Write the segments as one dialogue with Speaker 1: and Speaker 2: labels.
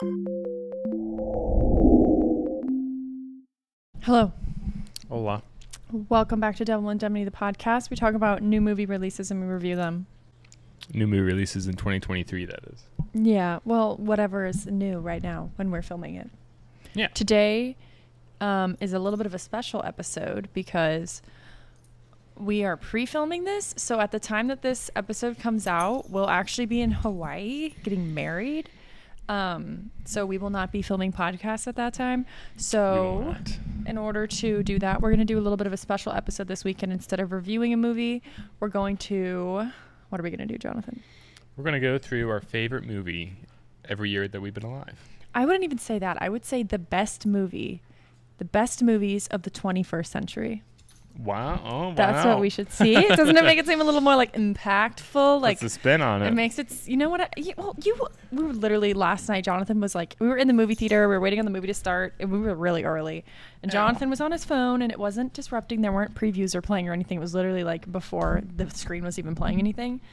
Speaker 1: Hello.
Speaker 2: Hola.
Speaker 1: Welcome back to Devil Indemnity, the podcast. We talk about new movie releases and we review them.
Speaker 2: New movie releases in 2023, that is.
Speaker 1: Yeah, well, whatever is new right now when we're filming it.
Speaker 2: Yeah.
Speaker 1: Today is a little bit of a special episode because we are pre-filming this. So at the time that this episode comes out, we'll actually be in Hawaii getting married. So we will not be filming podcasts at that time. So in order to do that, we're going to do a little bit of a special episode this weekend. Instead of reviewing a movie, we're going to... What are we going to do, Jonathan?
Speaker 2: We're going to go through our favorite movie every year that we've been alive.
Speaker 1: I wouldn't even say that. I would say the best movies of the 21st century.
Speaker 2: Wow. Oh, wow.
Speaker 1: That's what we should see. Doesn't it make it seem a little more like impactful? Like
Speaker 2: that's the spin on it.
Speaker 1: It makes it, you know what? We were literally last night, Jonathan was like, we were in the movie theater. We were waiting on the movie to start and we were really early. And Jonathan was on his phone and it wasn't disrupting. There weren't previews or playing or anything. It was literally like before the screen was even playing anything.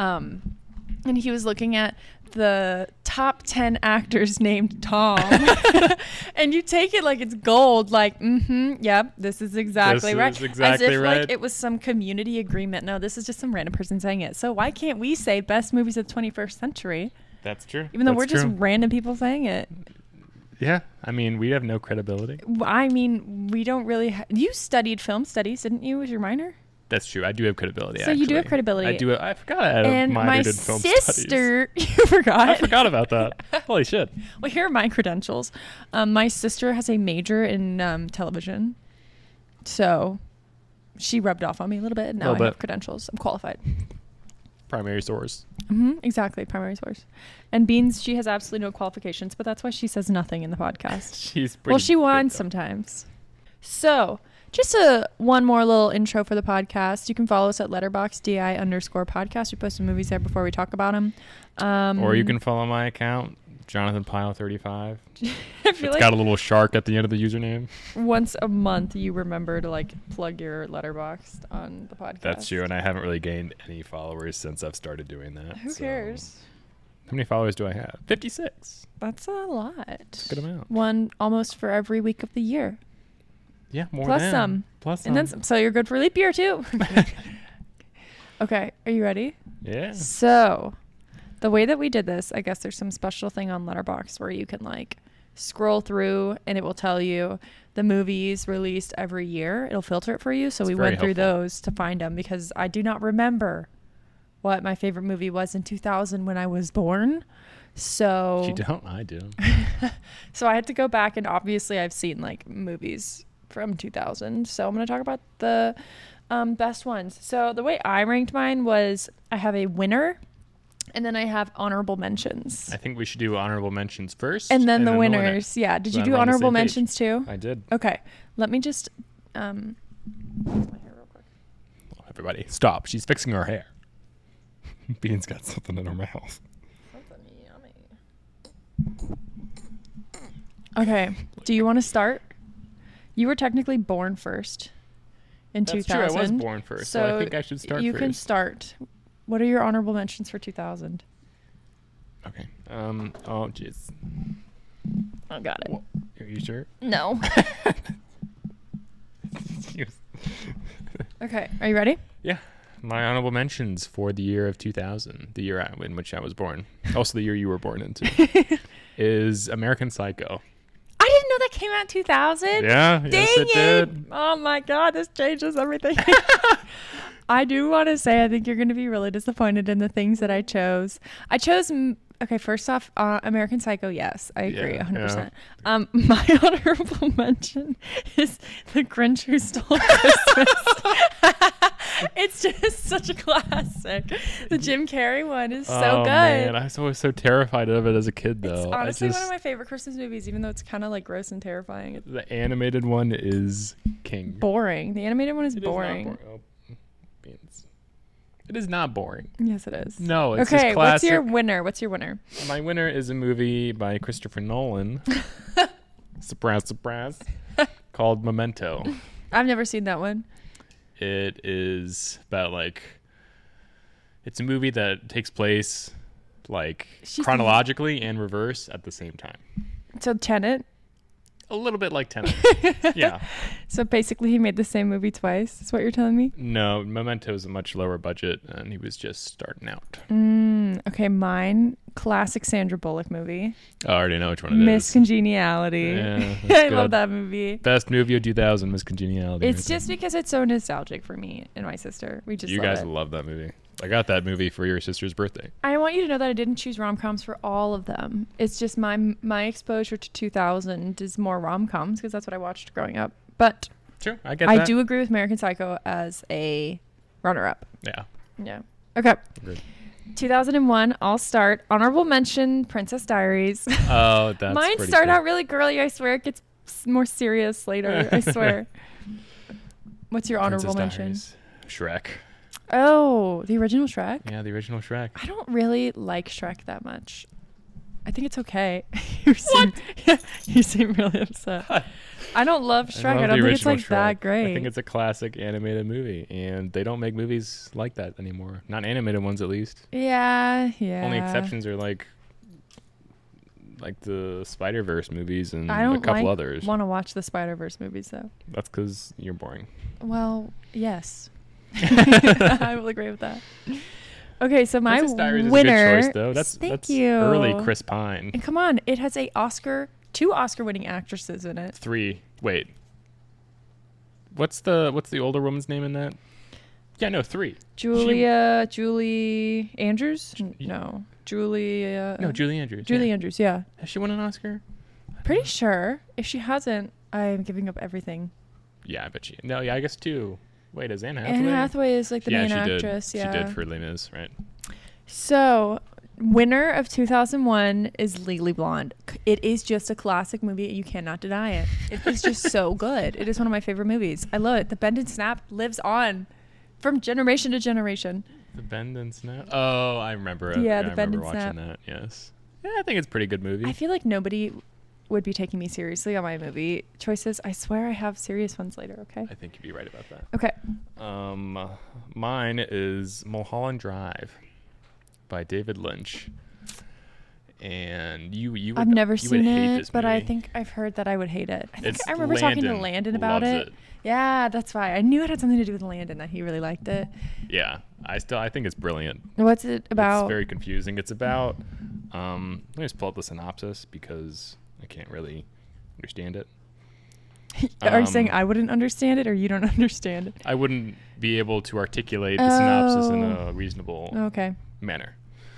Speaker 1: And he was looking at the top 10 actors named Tom. And you take it like it's gold, like, yep, this is exactly right.
Speaker 2: Exactly
Speaker 1: as if
Speaker 2: right.
Speaker 1: like it was some community agreement. No, this is just some random person saying it. So why can't we say best movies of the 21st century?
Speaker 2: That's true.
Speaker 1: Even though we're just random people saying it.
Speaker 2: Yeah. I mean, we have no credibility.
Speaker 1: I mean, we don't really... You studied film studies, didn't you, as your minor?
Speaker 2: That's true. I do have credibility,
Speaker 1: So you do have credibility.
Speaker 2: I do. I forgot I had a minor in film
Speaker 1: sister,
Speaker 2: studies.
Speaker 1: You forgot?
Speaker 2: I forgot about that. Holy shit.
Speaker 1: Well, here are my credentials. My sister has a major in television. So she rubbed off on me a little bit. And now I have credentials. I'm qualified.
Speaker 2: Primary source.
Speaker 1: Exactly. Primary source. And Beans, she has absolutely no qualifications, but that's why she says nothing in the podcast.
Speaker 2: She's pretty...
Speaker 1: Well, she whines sometimes. So... Just one more little intro for the podcast. You can follow us at letterboxdi_podcast. We post some movies there before we talk about them.
Speaker 2: Or you can follow my account, Jonathan Pyle 35.
Speaker 1: It's like
Speaker 2: got a little shark at the end of the username.
Speaker 1: Once a month, you remember to like plug your letterbox on the podcast.
Speaker 2: That's true, and I haven't really gained any followers since I've started doing that.
Speaker 1: Who cares?
Speaker 2: How many followers do I have? 56.
Speaker 1: That's a lot.
Speaker 2: That's a good amount.
Speaker 1: One almost for every week of the year.
Speaker 2: Yeah, more
Speaker 1: plus
Speaker 2: than.
Speaker 1: some.
Speaker 2: Plus
Speaker 1: and
Speaker 2: some.
Speaker 1: then some. So you're good for leap year too. Okay, are you ready?
Speaker 2: Yeah.
Speaker 1: So, the way that we did this, I guess there's some special thing on Letterboxd where you can like scroll through and it will tell you the movies released every year. It'll filter it for you. So we went through those to find them because I do not remember what my favorite movie was in 2000 when I was born. So
Speaker 2: you don't? I do.
Speaker 1: So I had to go back and obviously I've seen like movies from 2000. So I'm going to talk about the best ones. So the way I ranked mine was I have a winner and then I have honorable mentions.
Speaker 2: I think we should do honorable mentions first.
Speaker 1: And then the winners. Yeah. Did you do honorable mentions too?
Speaker 2: I did.
Speaker 1: Okay. Let me just fix my hair real quick.
Speaker 2: Oh, everybody, stop. She's fixing her hair. Bean's got something in her mouth.
Speaker 1: Something yummy. Okay. Do you want to start? You were technically born first in 2000.
Speaker 2: That's true. I was born first, so I think I should start first.
Speaker 1: You can start. What are your honorable mentions for 2000?
Speaker 2: Okay. Oh, jeez.
Speaker 1: I got it.
Speaker 2: Are you sure?
Speaker 1: No. Okay. Are you ready?
Speaker 2: Yeah. My honorable mentions for the year of 2000, the year in which I was born, also the year you were born into, is American Psycho.
Speaker 1: I didn't know that came out in 2000.
Speaker 2: Yeah, yes it did.
Speaker 1: Oh my God, this changes everything. I do want to say I think you're going to be really disappointed in the things that I chose. I chose, okay, first off, American Psycho, yes, I agree, 100%. Yeah. My honorable mention is The Grinch Who Stole Christmas. It's just such a classic. The Jim Carrey one is so good.
Speaker 2: Man, I was always so terrified of it as a kid, though.
Speaker 1: It's honestly one of my favorite Christmas movies, even though it's kind of like gross and terrifying.
Speaker 2: The animated one is king.
Speaker 1: Boring. The animated one is boring.
Speaker 2: It is not boring.
Speaker 1: Yes, it is.
Speaker 2: No, it's just classic.
Speaker 1: What's your winner? What's your winner?
Speaker 2: My winner is a movie by Christopher Nolan. Surprise, surprise. Called Memento.
Speaker 1: I've never seen that one.
Speaker 2: It is about it's a movie that takes place like
Speaker 1: She's-
Speaker 2: chronologically and reverse at the same time.
Speaker 1: So Tenet.
Speaker 2: A little bit like Tenet. Yeah.
Speaker 1: So basically, he made the same movie twice. Is what you're telling me?
Speaker 2: No, Memento is a much lower budget, and he was just starting out.
Speaker 1: Okay, mine. Classic Sandra Bullock movie.
Speaker 2: I already know which one it
Speaker 1: Miss
Speaker 2: is.
Speaker 1: Congeniality.
Speaker 2: Yeah,
Speaker 1: I
Speaker 2: that's
Speaker 1: love
Speaker 2: good.
Speaker 1: that movie.
Speaker 2: Best movie of 2000, Miss Congeniality.
Speaker 1: It's
Speaker 2: right there.
Speaker 1: just because it's so nostalgic for me and my sister. We just
Speaker 2: You
Speaker 1: love
Speaker 2: guys
Speaker 1: it.
Speaker 2: love that movie. I got that movie for your sister's birthday.
Speaker 1: I want you to know that I didn't choose rom-coms for all of them. It's just my exposure to 2000 is more rom-coms because that's what I watched growing up. But
Speaker 2: Sure, I get
Speaker 1: I
Speaker 2: that.
Speaker 1: do agree with American Psycho as a runner-up.
Speaker 2: Yeah.
Speaker 1: Yeah. Okay.
Speaker 2: Agreed.
Speaker 1: 2001, I'll start. Honorable mention, Princess Diaries.
Speaker 2: Oh, that's
Speaker 1: Mine
Speaker 2: pretty
Speaker 1: start
Speaker 2: cool.
Speaker 1: out really girly, I swear. It gets more serious later, I swear. What's your honorable
Speaker 2: Princess
Speaker 1: mention?
Speaker 2: Diaries. Shrek.
Speaker 1: Oh, the original Shrek?
Speaker 2: Yeah, the original Shrek.
Speaker 1: I don't really like Shrek that much. I think it's okay. You seem really upset. I don't love Shrek. I,
Speaker 2: love
Speaker 1: don't
Speaker 2: the
Speaker 1: think it's
Speaker 2: original
Speaker 1: like that
Speaker 2: Shrek.
Speaker 1: great.
Speaker 2: I think it's a classic animated movie, and they don't make movies like that anymore. Not animated ones, at least.
Speaker 1: yeah.
Speaker 2: Only exceptions are like the Spider-Verse movies and
Speaker 1: I
Speaker 2: a
Speaker 1: don't
Speaker 2: couple
Speaker 1: like,
Speaker 2: others.
Speaker 1: want to watch the Spider-Verse movies though.
Speaker 2: That's because you're boring.
Speaker 1: Well, yes. I will agree with that. Okay, so my
Speaker 2: Princess Diaries
Speaker 1: winner.
Speaker 2: is a good choice, though. That's
Speaker 1: Thank you.
Speaker 2: early Chris Pine.
Speaker 1: And come on, it has two Oscar-winning actresses in it.
Speaker 2: 3. Wait. What's the older woman's name in that? Yeah, no, 3.
Speaker 1: Julie Andrews? No, Julia.
Speaker 2: No, Julie Andrews.
Speaker 1: Julie
Speaker 2: yeah.
Speaker 1: Andrews. Yeah,
Speaker 2: Has she won an Oscar?
Speaker 1: pretty sure. If she hasn't, I'm giving up everything.
Speaker 2: Yeah, I bet she. No, yeah, I guess 2. Wait, is Anne Hathaway?
Speaker 1: Anne Hathaway is like the main
Speaker 2: she
Speaker 1: actress.
Speaker 2: did.
Speaker 1: Yeah,
Speaker 2: She did for Les Mis, right?
Speaker 1: So, winner of 2001 is Legally Blonde. It is just a classic movie. You cannot deny it. It is just so good. It is one of my favorite movies. I love it. The Bend and Snap lives on from generation to generation.
Speaker 2: The Bend and Snap. Oh, I remember it.
Speaker 1: Yeah,
Speaker 2: I
Speaker 1: The Bend
Speaker 2: remember
Speaker 1: and
Speaker 2: watching
Speaker 1: Snap.
Speaker 2: that. Yes. Yeah, I think it's a pretty good movie.
Speaker 1: I feel like nobody would be taking me seriously on my movie choices. I swear I have serious ones later, okay?
Speaker 2: I think you'd be right about that.
Speaker 1: Okay.
Speaker 2: Mine is Mulholland Drive by David Lynch. And you would,
Speaker 1: I've never
Speaker 2: you would
Speaker 1: seen
Speaker 2: hate
Speaker 1: it,
Speaker 2: this
Speaker 1: but I
Speaker 2: movie.
Speaker 1: think I've heard that I would hate it. I think
Speaker 2: It's
Speaker 1: I remember talking to
Speaker 2: Landon
Speaker 1: Landon about
Speaker 2: loves
Speaker 1: it. Yeah, that's why. I knew it had something to do with Landon, that he really liked it.
Speaker 2: Yeah, I think it's brilliant.
Speaker 1: What's it about?
Speaker 2: It's very confusing. It's about let me just pull up the synopsis because I can't really understand it.
Speaker 1: Are you saying I wouldn't understand it or you don't understand it?
Speaker 2: I wouldn't be able to articulate the synopsis in
Speaker 1: Oh.
Speaker 2: a reasonable
Speaker 1: Okay.
Speaker 2: manner.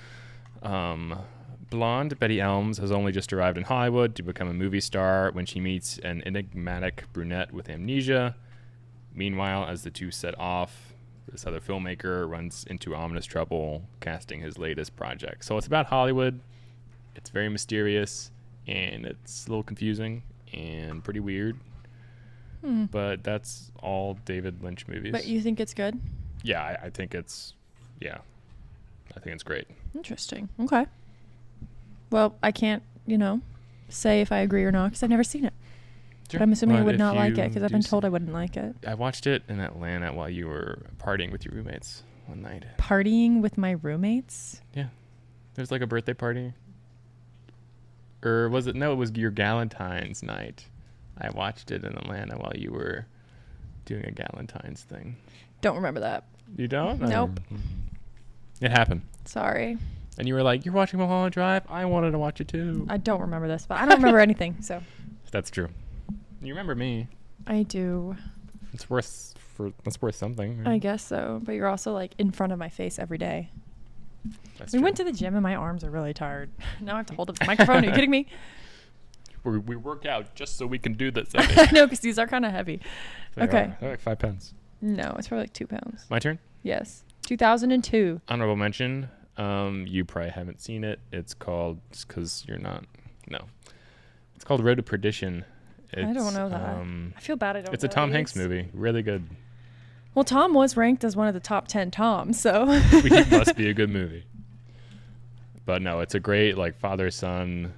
Speaker 2: Blonde Betty Elms has only just arrived in Hollywood to become a movie star when she meets an enigmatic brunette with amnesia. Meanwhile, as the two set off, this other filmmaker runs into ominous trouble casting his latest project. So it's about Hollywood. It's very mysterious, and it's a little confusing and pretty weird. But that's all David Lynch movies.
Speaker 1: But you think it's good?
Speaker 2: Yeah, I think it's great.
Speaker 1: Interesting. Okay. Well, I can't, say if I agree or not because I've never seen it. But I'm assuming I would not like it because I've been told I wouldn't like it.
Speaker 2: I watched it in Atlanta while you were partying with your roommates one night.
Speaker 1: Partying with my roommates?
Speaker 2: Yeah. There's like a birthday party. Or was it? No, it was your Galentine's night. I watched it in Atlanta while you were doing a Galentine's thing.
Speaker 1: Don't remember that.
Speaker 2: You don't?
Speaker 1: Nope.
Speaker 2: It happened.
Speaker 1: Sorry.
Speaker 2: And you were like, you're watching Mulholland Drive? I wanted to watch it too.
Speaker 1: I don't remember this, but I don't remember anything, so.
Speaker 2: That's true. You remember me.
Speaker 1: I do.
Speaker 2: That's worth something. Right?
Speaker 1: I guess so. But you're also like in front of my face every day.
Speaker 2: That's
Speaker 1: We
Speaker 2: true.
Speaker 1: went to the gym and my arms are really tired. Now I have to hold up the microphone. Are you kidding me?
Speaker 2: We work out just so we can do this.
Speaker 1: No, because these are kind of heavy. Okay.
Speaker 2: They're like 5 pounds.
Speaker 1: No, it's probably like 2 pounds.
Speaker 2: My turn?
Speaker 1: Yes. 2002.
Speaker 2: Honorable mention. You probably haven't seen it. It's called, because you're not. No. It's called Road to Perdition.
Speaker 1: I don't know that. I feel bad I don't
Speaker 2: It's
Speaker 1: know
Speaker 2: a Tom
Speaker 1: these.
Speaker 2: Hanks movie. Really good.
Speaker 1: Well, Tom was ranked as one of the top 10 Toms, so.
Speaker 2: It must be a good movie. But no, it's a great father-son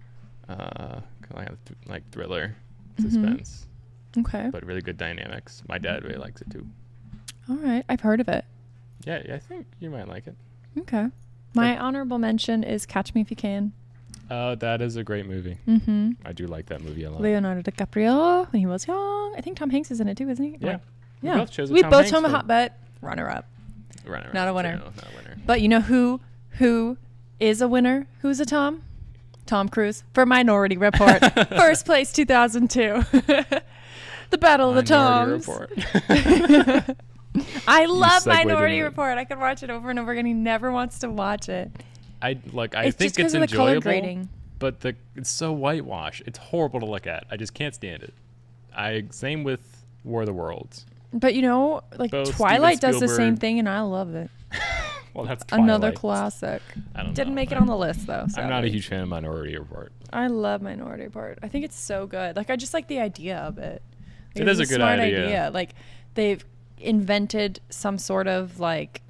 Speaker 2: like thriller suspense.
Speaker 1: Okay.
Speaker 2: But really good dynamics. My dad really likes it too.
Speaker 1: All right. I've heard of it.
Speaker 2: Yeah, I think you might like it.
Speaker 1: Okay. My honorable mention is Catch Me If You Can.
Speaker 2: That is a great movie.
Speaker 1: Mm-hmm.
Speaker 2: I do like that movie a lot.
Speaker 1: Leonardo DiCaprio when he was young. I think Tom Hanks is in it too, isn't he?
Speaker 2: Yeah.
Speaker 1: Yeah.
Speaker 2: We both chose
Speaker 1: We
Speaker 2: Tom
Speaker 1: both
Speaker 2: Hanks
Speaker 1: chose a
Speaker 2: film.
Speaker 1: hot bet. Runner up. Not a winner.
Speaker 2: No, not a winner.
Speaker 1: But you know who is a winner? Who's a Tom? Tom Cruise for Minority Report. First place 2002. The Battle of the Toms.
Speaker 2: Report.
Speaker 1: I love
Speaker 2: segued
Speaker 1: Minority
Speaker 2: into it.
Speaker 1: Report. I could watch it over and over again. He never wants to watch it.
Speaker 2: I
Speaker 1: It's
Speaker 2: think
Speaker 1: just 'cause
Speaker 2: it's
Speaker 1: of the color
Speaker 2: enjoyable,
Speaker 1: grading.
Speaker 2: but it's so whitewash. It's horrible to look at. I just can't stand it. Same with War of the Worlds.
Speaker 1: But you know, like
Speaker 2: Both
Speaker 1: Twilight
Speaker 2: Steven
Speaker 1: does the same
Speaker 2: Spielberg-
Speaker 1: thing, and I love it.
Speaker 2: Well, that's Twilight.
Speaker 1: Another classic.
Speaker 2: I don't
Speaker 1: Didn't
Speaker 2: know.
Speaker 1: make it on the list though.
Speaker 2: I'm not a
Speaker 1: sadly.
Speaker 2: huge fan of Minority Report.
Speaker 1: I love Minority Report. I think it's so good. Like I just like the idea of it. Like,
Speaker 2: It is
Speaker 1: it's
Speaker 2: a good
Speaker 1: smart
Speaker 2: idea.
Speaker 1: Like they've invented some sort of like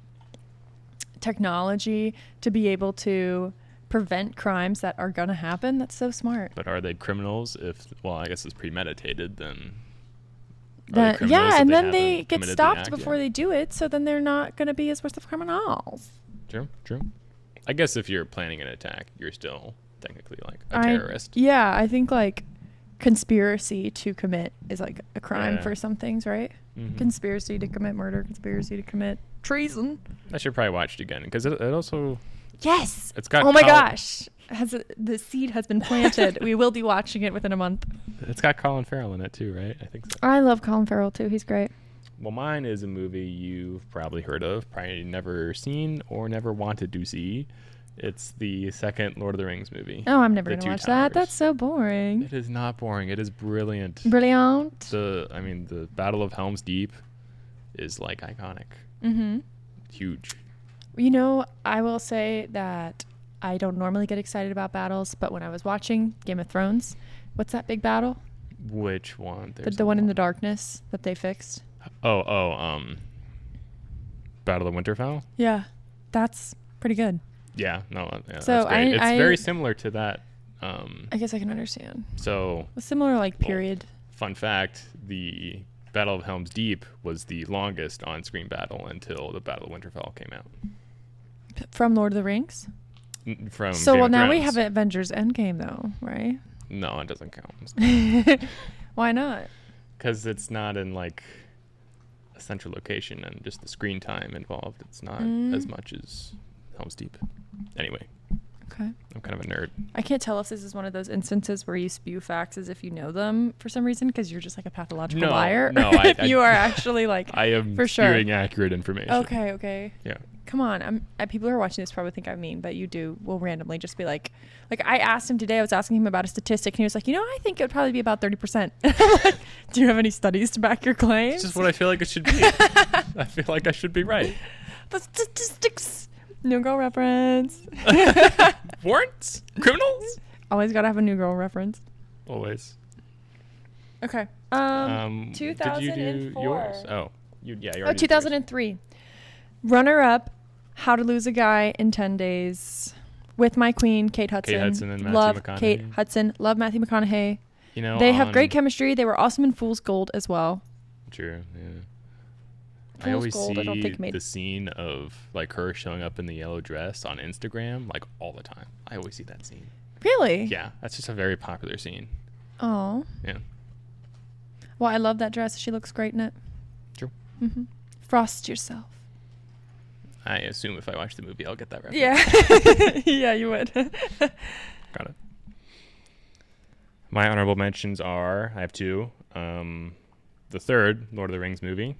Speaker 1: technology to be able to prevent crimes that are gonna happen. That's so smart.
Speaker 2: But are they criminals? Well, I guess it's premeditated. Then. Are they
Speaker 1: That,
Speaker 2: criminals
Speaker 1: yeah,
Speaker 2: if
Speaker 1: and
Speaker 2: they
Speaker 1: then they
Speaker 2: haven't
Speaker 1: get
Speaker 2: committed the
Speaker 1: stopped
Speaker 2: act
Speaker 1: before
Speaker 2: yet?
Speaker 1: they do it, so then they're not gonna be as worse of criminals.
Speaker 2: True. I guess if you're planning an attack, you're still technically like a
Speaker 1: I
Speaker 2: terrorist.
Speaker 1: think like conspiracy to commit is like a crime
Speaker 2: Yeah.
Speaker 1: for some things, right?
Speaker 2: Mhm.
Speaker 1: Conspiracy to commit murder, conspiracy to commit treason.
Speaker 2: I should probably watch it again because it also
Speaker 1: Yes.
Speaker 2: it's got
Speaker 1: Oh my
Speaker 2: Col-
Speaker 1: gosh. The seed has been planted. We will be watching it within a month.
Speaker 2: It's got Colin Farrell in it too, right? I think so.
Speaker 1: I love Colin Farrell too. He's great.
Speaker 2: Well, mine is a movie you've probably heard of, probably never seen or never wanted to see. It's the second Lord of the Rings movie.
Speaker 1: Oh, I'm never
Speaker 2: The
Speaker 1: gonna
Speaker 2: Two
Speaker 1: watch that.
Speaker 2: Towers.
Speaker 1: That's so boring.
Speaker 2: It is not boring. It is brilliant.
Speaker 1: Brilliant.
Speaker 2: The Battle of Helm's Deep is like iconic,
Speaker 1: Mm-hmm.
Speaker 2: huge.
Speaker 1: You know, I will say that I don't normally get excited about battles, but when I was watching Game of Thrones, what's that big battle?
Speaker 2: Which one?
Speaker 1: The one in the darkness that they fixed.
Speaker 2: Battle of Winterfell.
Speaker 1: Yeah, that's pretty good.
Speaker 2: Yeah, no, yeah,
Speaker 1: So
Speaker 2: that's great. It's
Speaker 1: I
Speaker 2: very similar to that.
Speaker 1: I guess I can understand.
Speaker 2: So,
Speaker 1: A similar like
Speaker 2: Well,
Speaker 1: period.
Speaker 2: fun fact: the Battle of Helm's Deep was the longest on-screen battle until the Battle of Winterfell came out.
Speaker 1: From Lord of the Rings.
Speaker 2: From
Speaker 1: So
Speaker 2: Game
Speaker 1: well
Speaker 2: of
Speaker 1: now we
Speaker 2: Thrones.
Speaker 1: have Avengers Endgame though, right?
Speaker 2: No, it doesn't count
Speaker 1: Why not?
Speaker 2: because it's not in like a central location and just the screen time involved. It's not as much as Helm's Deep. Anyway,
Speaker 1: Okay.
Speaker 2: I'm kind of a nerd.
Speaker 1: I can't tell if this is one of those instances where you spew facts as if you know them for some reason because you're just like a pathological
Speaker 2: No,
Speaker 1: liar.
Speaker 2: no,
Speaker 1: or if
Speaker 2: I-
Speaker 1: you are actually like.
Speaker 2: I am
Speaker 1: For sure.
Speaker 2: spewing accurate information.
Speaker 1: Okay.
Speaker 2: Yeah.
Speaker 1: Come on, people who are watching this probably think I'm mean, but you will randomly just be like I asked him today. I was asking him about a statistic, and he was like, I think it would probably be about 30%. Like, do you have any studies to back your claims?
Speaker 2: It's just what I feel like it should be. I feel like I should be right.
Speaker 1: The statistics. New Girl reference.
Speaker 2: Warrants? Criminals?
Speaker 1: Always gotta have a New Girl reference.
Speaker 2: Always.
Speaker 1: Okay.
Speaker 2: Did you do
Speaker 1: 2004.
Speaker 2: yours? Oh, you already did yours.
Speaker 1: 2003. Runner up, How to Lose a Guy in 10 Days, with my queen, Kate Hudson.
Speaker 2: Kate Hudson and Matthew
Speaker 1: Love
Speaker 2: McConaughey.
Speaker 1: Kate Hudson. Love Matthew McConaughey.
Speaker 2: You know,
Speaker 1: They have
Speaker 2: on-
Speaker 1: great chemistry. They were awesome in Fool's Gold as well.
Speaker 2: True. Yeah. I
Speaker 1: Fool's
Speaker 2: always
Speaker 1: Gold, I don't
Speaker 2: see
Speaker 1: think made-
Speaker 2: the scene of like her showing up in the yellow dress on Instagram like all the time. I always see that scene.
Speaker 1: Really?
Speaker 2: Yeah, that's just a very popular scene.
Speaker 1: Oh.
Speaker 2: Yeah.
Speaker 1: Well, I love that dress. She looks great in it.
Speaker 2: True.
Speaker 1: Mm-hmm. Frost yourself.
Speaker 2: I assume if I watch the movie, I'll get that reference.
Speaker 1: Yeah. Yeah, you would.
Speaker 2: Got it. My honorable mentions are, I have two. The third Lord of the Rings movie,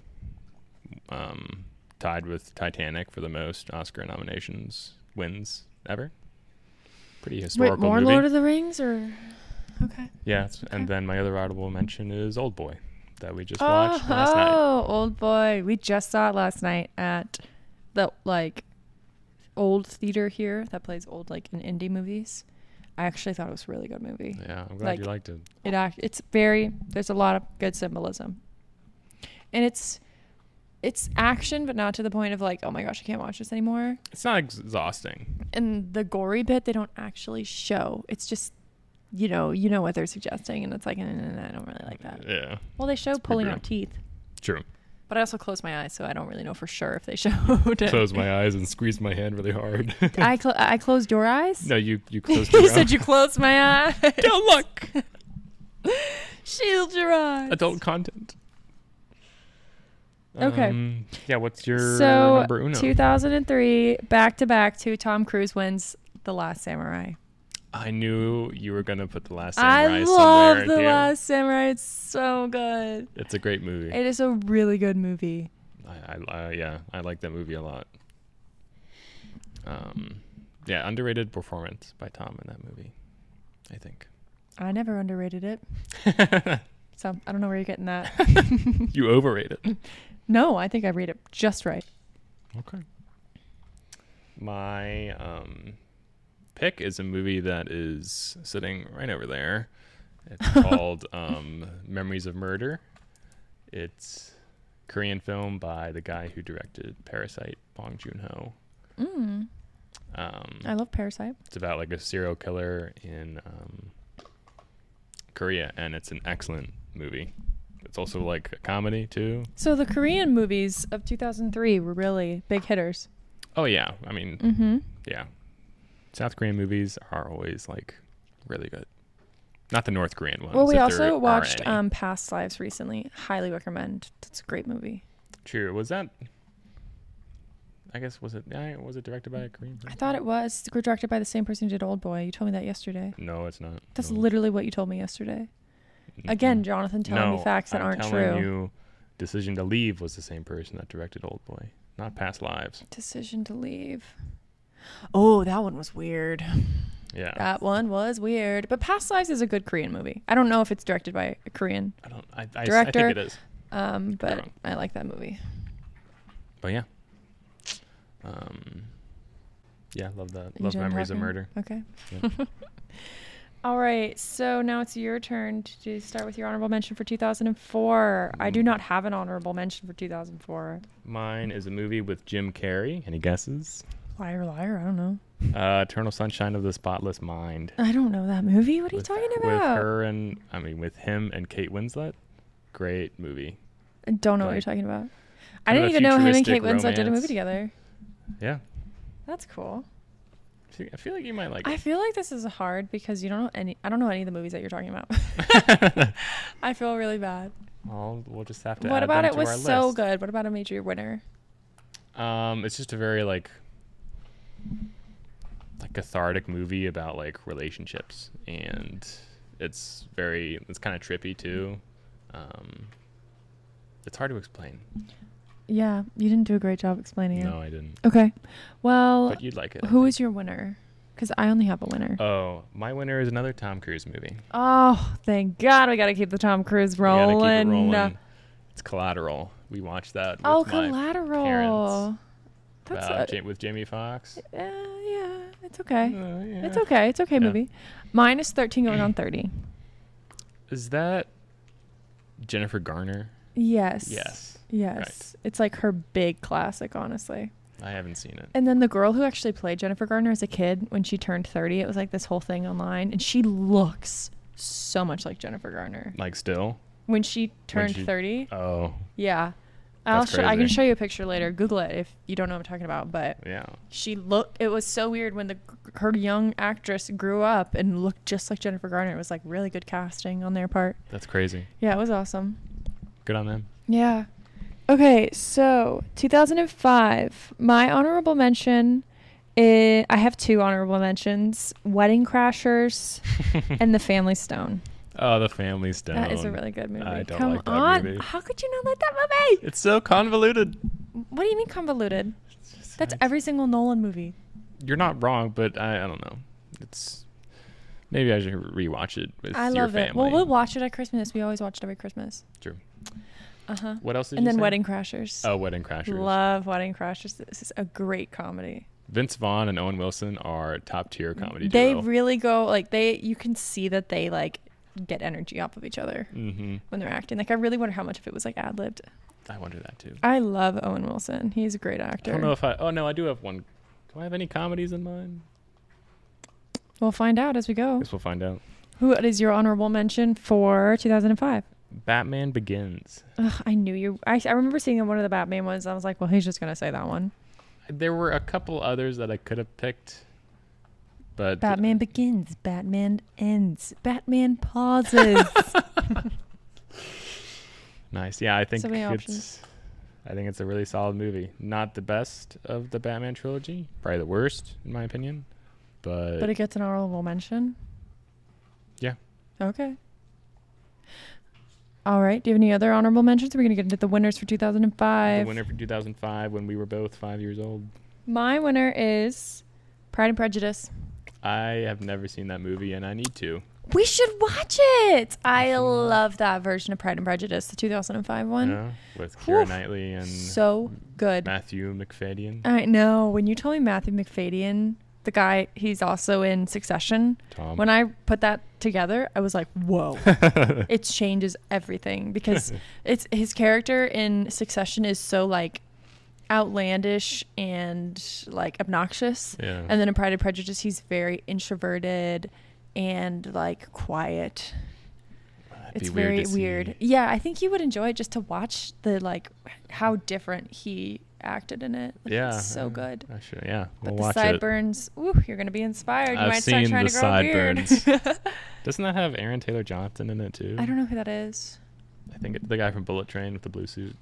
Speaker 2: tied with Titanic for the most Oscar nominations, wins ever. Pretty
Speaker 1: Wait,
Speaker 2: historical
Speaker 1: more
Speaker 2: movie.
Speaker 1: Lord of the Rings or? Okay.
Speaker 2: Yeah, and then my other honorable mention is Old Boy that we just watched last night.
Speaker 1: Oh, Old Boy. We just saw it last night at the old theater here that plays old in indie movies. I actually thought it was a really good movie.
Speaker 2: Yeah, I'm glad you liked it.
Speaker 1: There's a lot of good symbolism. And it's action, but not to the point of oh my gosh, I can't watch this anymore.
Speaker 2: It's not exhausting.
Speaker 1: And the gory bit they don't actually show. It's just you know what they're suggesting, and it's I don't really like that.
Speaker 2: Yeah,
Speaker 1: Well, they show pulling out
Speaker 2: brutal.
Speaker 1: teeth.
Speaker 2: True.
Speaker 1: But I also closed my eyes, so I don't really know for sure if they showed it.
Speaker 2: Close my eyes and squeeze my hand really hard.
Speaker 1: I closed your eyes?
Speaker 2: No, you closed your
Speaker 1: You
Speaker 2: own.
Speaker 1: said you closed my eyes.
Speaker 2: Don't look.
Speaker 1: Shield your eyes.
Speaker 2: Adult content.
Speaker 1: Okay.
Speaker 2: Yeah, what's your
Speaker 1: So,
Speaker 2: number uno?
Speaker 1: 2003, back-to-back, 2 Tom Cruise wins The Last Samurai.
Speaker 2: I knew you were going to put The Last
Speaker 1: I
Speaker 2: Samurai
Speaker 1: love
Speaker 2: somewhere.
Speaker 1: The
Speaker 2: Damn.
Speaker 1: Last Samurai. It's so good.
Speaker 2: It's a great movie.
Speaker 1: It is a really good movie.
Speaker 2: I like that movie a lot. Yeah, underrated performance by Tom in that movie, I think.
Speaker 1: I never underrated it. So, I don't know where you're getting that.
Speaker 2: You overrate it.
Speaker 1: No, I think I rate it just right.
Speaker 2: Okay. My pick is a movie that is sitting right over there. It's called Memories of Murder. It's a Korean film by the guy who directed Parasite, Bong Joon-ho.
Speaker 1: I love Parasite.
Speaker 2: It's about like a serial killer in Korea, and it's an excellent movie. It's also like a comedy too.
Speaker 1: So the Korean movies of 2003 were really big hitters.
Speaker 2: Oh yeah, I mean,
Speaker 1: Mm-hmm.
Speaker 2: yeah. South Korean movies are always like really good. Not the North Korean ones.
Speaker 1: Well, we
Speaker 2: if
Speaker 1: also
Speaker 2: there are
Speaker 1: watched
Speaker 2: any.
Speaker 1: Past Lives recently. Highly recommend. It's a great movie.
Speaker 2: True. Was that? I guess was it? Yeah, was it directed by a Korean person?
Speaker 1: I thought it was directed by the same person who did Old Boy. You told me that yesterday.
Speaker 2: No, it's not.
Speaker 1: That's
Speaker 2: No.
Speaker 1: literally what you told me yesterday. Again, Jonathan telling me facts that
Speaker 2: I'm
Speaker 1: aren't
Speaker 2: telling
Speaker 1: true.
Speaker 2: You, Decision to Leave was the same person that directed Old Boy, not Past Lives.
Speaker 1: Decision to Leave. Oh, that one was weird.
Speaker 2: Yeah.
Speaker 1: That one was weird. But Past Lives is a good Korean movie. I don't know if it's directed by a Korean,
Speaker 2: I
Speaker 1: Director.
Speaker 2: think it is.
Speaker 1: but
Speaker 2: wrong.
Speaker 1: I like that movie.
Speaker 2: But yeah. Yeah, love that.
Speaker 1: You
Speaker 2: Love
Speaker 1: done
Speaker 2: Memories of
Speaker 1: talking?
Speaker 2: Murder.
Speaker 1: Okay.
Speaker 2: Yeah.
Speaker 1: All right. So now it's your turn to start with your honorable mention for 2004. I do not have an honorable mention for 2004.
Speaker 2: Mine is a movie with Jim Carrey. Any guesses?
Speaker 1: Liar, liar. I don't know.
Speaker 2: Eternal Sunshine of the Spotless Mind.
Speaker 1: I don't know that movie. What are you talking about?
Speaker 2: With him and Kate Winslet. Great movie.
Speaker 1: I don't know what you're
Speaker 2: like,
Speaker 1: talking about. I
Speaker 2: kind of
Speaker 1: didn't
Speaker 2: a
Speaker 1: even know him and Kate
Speaker 2: futuristic
Speaker 1: Winslet did a movie
Speaker 2: romance.
Speaker 1: together.
Speaker 2: Yeah.
Speaker 1: That's cool.
Speaker 2: I feel like you might like
Speaker 1: I
Speaker 2: it.
Speaker 1: feel like this is hard because you don't know any. I don't know any of the movies that you're talking about. I feel really bad.
Speaker 2: Well, we'll just have to
Speaker 1: What
Speaker 2: add
Speaker 1: about
Speaker 2: them
Speaker 1: it
Speaker 2: to
Speaker 1: was
Speaker 2: our
Speaker 1: so
Speaker 2: list.
Speaker 1: good? What about a major winner?
Speaker 2: It's just a very like cathartic movie about like relationships, and it's kind of trippy too. It's hard to explain.
Speaker 1: Yeah, you didn't do a great job explaining it.
Speaker 2: No, I didn't.
Speaker 1: Okay. Well,
Speaker 2: But you'd like it. I
Speaker 1: who
Speaker 2: think.
Speaker 1: is your winner? Because I only have a winner.
Speaker 2: Oh, my winner is another Tom Cruise movie.
Speaker 1: Oh, thank God. We got to keep the Tom Cruise
Speaker 2: We gotta
Speaker 1: rolling.
Speaker 2: keep it rolling. It's Collateral. We watched that with
Speaker 1: Oh,
Speaker 2: my
Speaker 1: Collateral.
Speaker 2: parents.
Speaker 1: That's
Speaker 2: With Jamie Foxx.
Speaker 1: yeah, it's okay.
Speaker 2: Yeah.
Speaker 1: It's okay. It's okay
Speaker 2: Yeah.
Speaker 1: movie. Mine is 13 going on 30.
Speaker 2: Is that Jennifer Garner?
Speaker 1: Yes.
Speaker 2: Yes.
Speaker 1: Yes.
Speaker 2: Right.
Speaker 1: It's like her big classic, honestly.
Speaker 2: I haven't seen it.
Speaker 1: And then the girl who actually played Jennifer Garner as a kid, when she turned 30, it was like this whole thing online. And she looks so much like Jennifer Garner.
Speaker 2: Like still?
Speaker 1: When she turned 30.
Speaker 2: Oh,
Speaker 1: Yeah.
Speaker 2: That's
Speaker 1: I can
Speaker 2: crazy.
Speaker 1: show you a picture later. Google it if you don't know what I'm talking about. But
Speaker 2: yeah.
Speaker 1: it was so weird when her young actress grew up and looked just like Jennifer Garner. It was like really good casting on their part.
Speaker 2: That's crazy.
Speaker 1: Yeah, it was awesome.
Speaker 2: Good on them.
Speaker 1: Yeah. Okay, so 2005. My honorable mention I have 2 honorable mentions: Wedding Crashers and The Family Stone.
Speaker 2: Oh, The Family Stone.
Speaker 1: That is a really good movie.
Speaker 2: I don't
Speaker 1: Come
Speaker 2: like that
Speaker 1: on.
Speaker 2: movie.
Speaker 1: How could you not like that movie?
Speaker 2: It's so convoluted.
Speaker 1: What do you mean convoluted? That's
Speaker 2: I-
Speaker 1: every single Nolan movie.
Speaker 2: You're not wrong, but I don't know. It's maybe I should rewatch it with
Speaker 1: I
Speaker 2: your
Speaker 1: love it.
Speaker 2: family.
Speaker 1: Well, we'll watch it at Christmas. We always watch it every Christmas.
Speaker 2: True.
Speaker 1: Uh-huh.
Speaker 2: What else did
Speaker 1: And
Speaker 2: you
Speaker 1: then
Speaker 2: say?
Speaker 1: Wedding Crashers.
Speaker 2: Oh, Wedding Crashers.
Speaker 1: Love Wedding Crashers. This is a great comedy.
Speaker 2: Vince Vaughn and Owen Wilson are top tier comedy
Speaker 1: They
Speaker 2: duo.
Speaker 1: really go you can see that they like get energy off of each other
Speaker 2: Mm-hmm.
Speaker 1: when they're acting. Like I really wonder how much of it was like ad libbed.
Speaker 2: I wonder that too.
Speaker 1: I love Owen Wilson. He's a great actor.
Speaker 2: I don't know if oh no, I do have one. Do I have any comedies in mind?
Speaker 1: We'll find out as we go.
Speaker 2: Guess we'll find out.
Speaker 1: Who is your honorable mention for 2005?
Speaker 2: Batman Begins.
Speaker 1: Ugh, I knew you. I remember seeing one of the Batman ones. I was like, well, he's just gonna say that one.
Speaker 2: There were a couple others that I could have picked, but
Speaker 1: Batman Begins. Batman ends. Batman pauses.
Speaker 2: nice. Yeah, I think
Speaker 1: So many
Speaker 2: it's.
Speaker 1: options.
Speaker 2: I think it's a really solid movie. Not the best of the Batman trilogy. Probably the worst, in my opinion. But
Speaker 1: it gets an honorable mention.
Speaker 2: Yeah.
Speaker 1: Okay. All right. Do you have any other honorable mentions? We're gonna get into the winners for 2005.
Speaker 2: The winner for 2005, when we were both 5 years old.
Speaker 1: My winner is Pride and Prejudice.
Speaker 2: I have never seen that movie, and I need to.
Speaker 1: We should watch it. I love that version of Pride and Prejudice, the 2005 one.
Speaker 2: Yeah, with Keira
Speaker 1: Whew.
Speaker 2: Knightley and
Speaker 1: So good.
Speaker 2: Matthew McFadyen.
Speaker 1: I know. When you told me Matthew McFadyen, the guy, he's also in Succession.
Speaker 2: Tom.
Speaker 1: When I put that together, I was like, whoa. It changes everything because it's his character in Succession is so like outlandish and like obnoxious.
Speaker 2: Yeah.
Speaker 1: And then in Pride and Prejudice, he's very introverted and like quiet.
Speaker 2: That'd
Speaker 1: It's
Speaker 2: be weird
Speaker 1: very
Speaker 2: to see.
Speaker 1: weird. Yeah, I think you would enjoy it just to watch the like how different he acted in it. Like,
Speaker 2: Yeah.
Speaker 1: it's so good.
Speaker 2: I should, yeah.
Speaker 1: But
Speaker 2: We'll
Speaker 1: the
Speaker 2: watch it.
Speaker 1: sideburns, ooh, you're gonna be inspired. You
Speaker 2: I've
Speaker 1: might start
Speaker 2: seen
Speaker 1: trying
Speaker 2: the
Speaker 1: to grow a beard.
Speaker 2: Doesn't that have Aaron Taylor Johnson in it too?
Speaker 1: I don't know who that is.
Speaker 2: I think it's the guy from Bullet Train with the blue suit.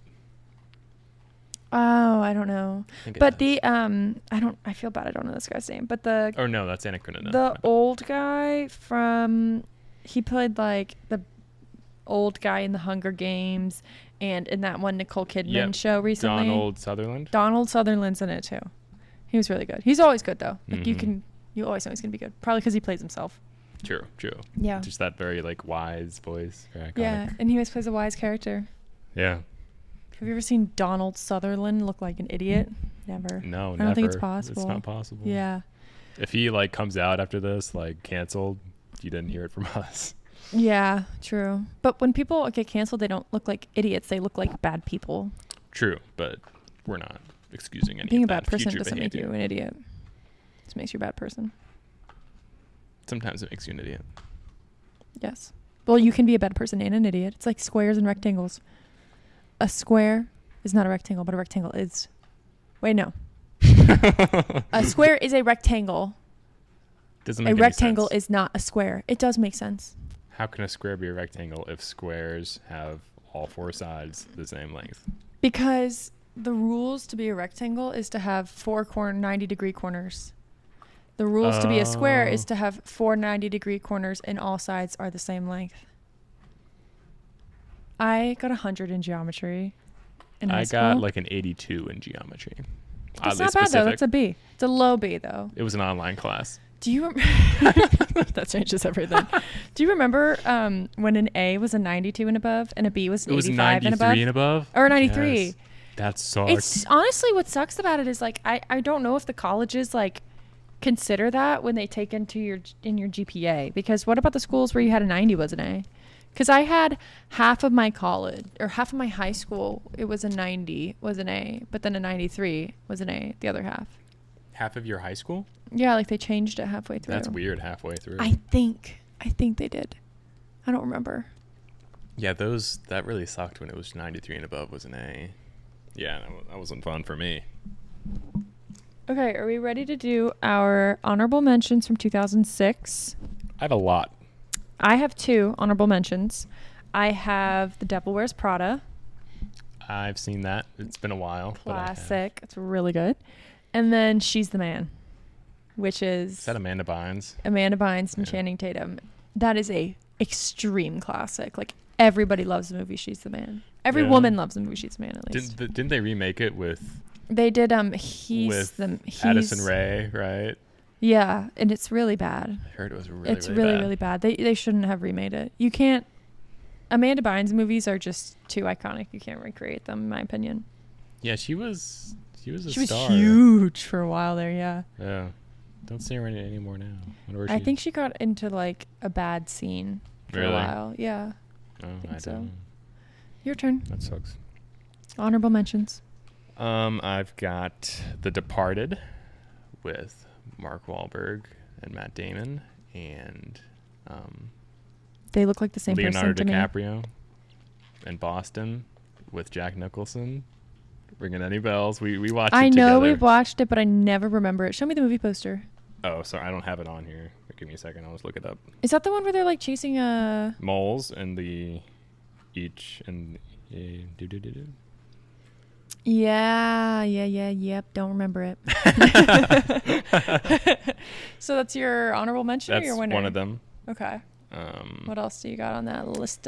Speaker 1: Oh, I don't know.
Speaker 2: I think it
Speaker 1: But
Speaker 2: does.
Speaker 1: I feel bad I don't know this guy's name. But the
Speaker 2: Oh no, that's Anna Karenina.
Speaker 1: the old guy from he played like the old guy in the Hunger Games and in that one Nicole Kidman
Speaker 2: Yep.
Speaker 1: show recently.
Speaker 2: Donald Sutherland.
Speaker 1: Donald Sutherland's in it too. He was really good. He's always good though. Like
Speaker 2: Mhm.
Speaker 1: you always know he's gonna be good. Probably because he plays himself.
Speaker 2: True.
Speaker 1: Yeah.
Speaker 2: Just that very like wise voice. Very iconic.
Speaker 1: Yeah, and he always plays a wise character.
Speaker 2: Yeah.
Speaker 1: Have you ever seen Donald Sutherland look like an idiot? Never.
Speaker 2: No,
Speaker 1: I don't think it's
Speaker 2: never.
Speaker 1: possible.
Speaker 2: It's not possible.
Speaker 1: Yeah.
Speaker 2: If he like comes out after this like canceled, you didn't hear it from us.
Speaker 1: Yeah, true. But when people get canceled, they don't look like idiots. They look like bad people.
Speaker 2: True, but we're not excusing any
Speaker 1: Being a
Speaker 2: of
Speaker 1: bad
Speaker 2: that
Speaker 1: person
Speaker 2: future
Speaker 1: doesn't make
Speaker 2: behavior.
Speaker 1: you an idiot. It just makes you a bad person.
Speaker 2: Sometimes it makes you an idiot.
Speaker 1: Yes. Well, you can be a bad person and an idiot. It's like squares and rectangles. A square is not a rectangle, but a rectangle is. Wait, no. A square is a rectangle.
Speaker 2: Doesn't
Speaker 1: A
Speaker 2: make any
Speaker 1: rectangle
Speaker 2: sense.
Speaker 1: is not a square. It does make sense.
Speaker 2: How can a square be a rectangle if squares have all four sides the same length?
Speaker 1: Because the rules to be a rectangle is to have 90-degree corners. The rules to be a square is to have 90-degree corners and all sides are the same length. I got 100 in geometry in high
Speaker 2: I
Speaker 1: school.
Speaker 2: got like an 82 in geometry.
Speaker 1: That's
Speaker 2: Oddly
Speaker 1: not bad though.
Speaker 2: specific.
Speaker 1: That's a B. It's a low B though.
Speaker 2: It was an online class.
Speaker 1: Do you that changes everything. Do you remember when an A was a 92 and above and a B was an
Speaker 2: It was
Speaker 1: 85 and
Speaker 2: 93
Speaker 1: above?
Speaker 2: and above?
Speaker 1: Or 93.
Speaker 2: Yes. That sucks.
Speaker 1: It's honestly what sucks about it is like I don't know if the colleges like consider that when they take into your GPA, because what about the schools where you had a 90 was an A? Because I had half of my college or half of my high school, it was a 90 was an A, but then a 93 was an A, the other half.
Speaker 2: Half of your high school?
Speaker 1: Yeah, like they changed it halfway through.
Speaker 2: That's weird, halfway through.
Speaker 1: I think they did. I don't remember.
Speaker 2: Yeah, that really sucked when it was 93 and above was an A. Yeah, that wasn't fun for me.
Speaker 1: Okay, are we ready to do our honorable mentions from 2006?
Speaker 2: I have a lot.
Speaker 1: I have 2 honorable mentions. I have The Devil Wears Prada.
Speaker 2: I've seen that. It's been a while. but I have.
Speaker 1: Classic. It's really good. And then She's the Man, which is
Speaker 2: Is that Amanda Bynes?
Speaker 1: Amanda Bynes and
Speaker 2: Yeah.
Speaker 1: Channing Tatum. That is a extreme classic. Like everybody loves the movie She's the Man. Every
Speaker 2: Yeah.
Speaker 1: woman loves the movie She's the Man at least.
Speaker 2: Didn't they remake it with
Speaker 1: They did he's
Speaker 2: Addison Rae, right?
Speaker 1: Yeah, and it's really bad.
Speaker 2: I heard it was really,
Speaker 1: It's
Speaker 2: really,
Speaker 1: really,
Speaker 2: bad.
Speaker 1: really bad. They shouldn't have remade it. You can't. Amanda Bynes movies are just too iconic. You can't recreate them, in my opinion.
Speaker 2: Yeah, she was a
Speaker 1: She was
Speaker 2: star.
Speaker 1: huge for a while there. Yeah.
Speaker 2: Yeah. Don't see her in it anymore now. Wonder where
Speaker 1: I
Speaker 2: she-
Speaker 1: think she got into like a bad scene for
Speaker 2: Really?
Speaker 1: a while. Yeah.
Speaker 2: Oh,
Speaker 1: think
Speaker 2: I
Speaker 1: so.
Speaker 2: don't know.
Speaker 1: Your turn.
Speaker 2: That sucks.
Speaker 1: Honorable mentions.
Speaker 2: I've got The Departed with Mark Wahlberg and Matt Damon and
Speaker 1: They look like the same
Speaker 2: Leonardo
Speaker 1: person to me.
Speaker 2: DiCaprio. in Boston with Jack Nicholson. Ringing any bells? We watched it
Speaker 1: I know
Speaker 2: together.
Speaker 1: we watched it, but I never remember it. Show me the movie poster.
Speaker 2: Oh, sorry, I don't have it on here. Give me a second. I'll just look it up.
Speaker 1: Is that the one where they're like chasing a
Speaker 2: Moles and the each and
Speaker 1: yep, don't remember it. So that's your honorable mention or
Speaker 2: That's
Speaker 1: your winner?
Speaker 2: one of them.
Speaker 1: Okay. What else do you got on that list?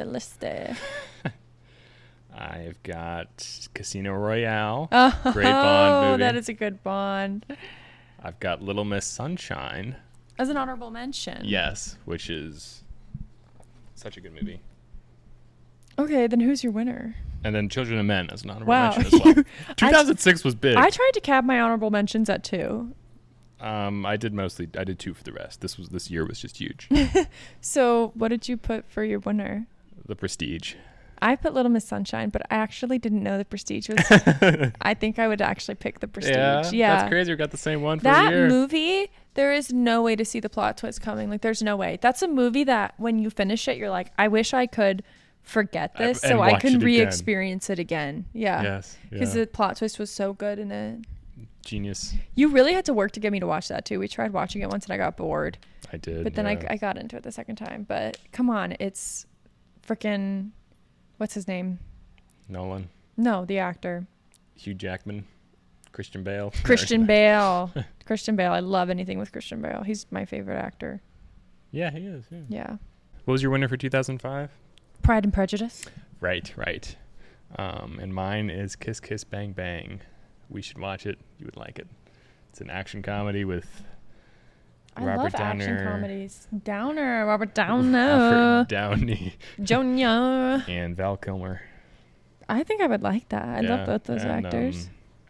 Speaker 2: I've got Casino Royale.
Speaker 1: Oh,
Speaker 2: Great Bond movie.
Speaker 1: that is a good Bond.
Speaker 2: I've got Little Miss Sunshine.
Speaker 1: As an honorable mention.
Speaker 2: Yes, which is such a good movie.
Speaker 1: Okay, then who's your winner?
Speaker 2: And then Children of Men as an honorable
Speaker 1: Wow.
Speaker 2: mention as well. 2006 was big.
Speaker 1: I tried to cap my honorable mentions at 2.
Speaker 2: I did 2 for the rest. This year was just huge.
Speaker 1: So what did you put for your winner?
Speaker 2: The Prestige.
Speaker 1: I put Little Miss Sunshine, but I actually didn't know the Prestige was. I think I would actually pick the Prestige. Yeah.
Speaker 2: That's crazy. We got the same one for the
Speaker 1: That
Speaker 2: year.
Speaker 1: movie, there is no way to see the plot twist coming. Like, there's no way. That's a movie that when you finish it, you're like, I wish I could forget this
Speaker 2: and
Speaker 1: so I
Speaker 2: watch
Speaker 1: can
Speaker 2: it again.
Speaker 1: re-experience it again. Yeah.
Speaker 2: Yes.
Speaker 1: Because
Speaker 2: Yeah.
Speaker 1: the plot twist was so good in it.
Speaker 2: Genius.
Speaker 1: You really had to work to get me to watch that too. We tried watching it once and I got bored.
Speaker 2: I did.
Speaker 1: But then
Speaker 2: yeah.
Speaker 1: I got into it the second time. But come on, it's freaking, what's his name?
Speaker 2: Nolan.
Speaker 1: No, the actor.
Speaker 2: Hugh Jackman. Christian Bale.
Speaker 1: Christian Bale. Christian Bale. I love anything with Christian Bale. He's my favorite actor.
Speaker 2: Yeah, he is. Yeah.
Speaker 1: Yeah.
Speaker 2: What was your winner for 2005?
Speaker 1: Pride and Prejudice.
Speaker 2: Right. And mine is Kiss Kiss Bang Bang. We should watch it. You would like it. It's an action comedy with
Speaker 1: I
Speaker 2: Robert
Speaker 1: love
Speaker 2: Downer.
Speaker 1: action comedies. Robert Downer.
Speaker 2: Albert Downey
Speaker 1: Jr.
Speaker 2: and Val Kilmer.
Speaker 1: I think I would like that. I love both those actors.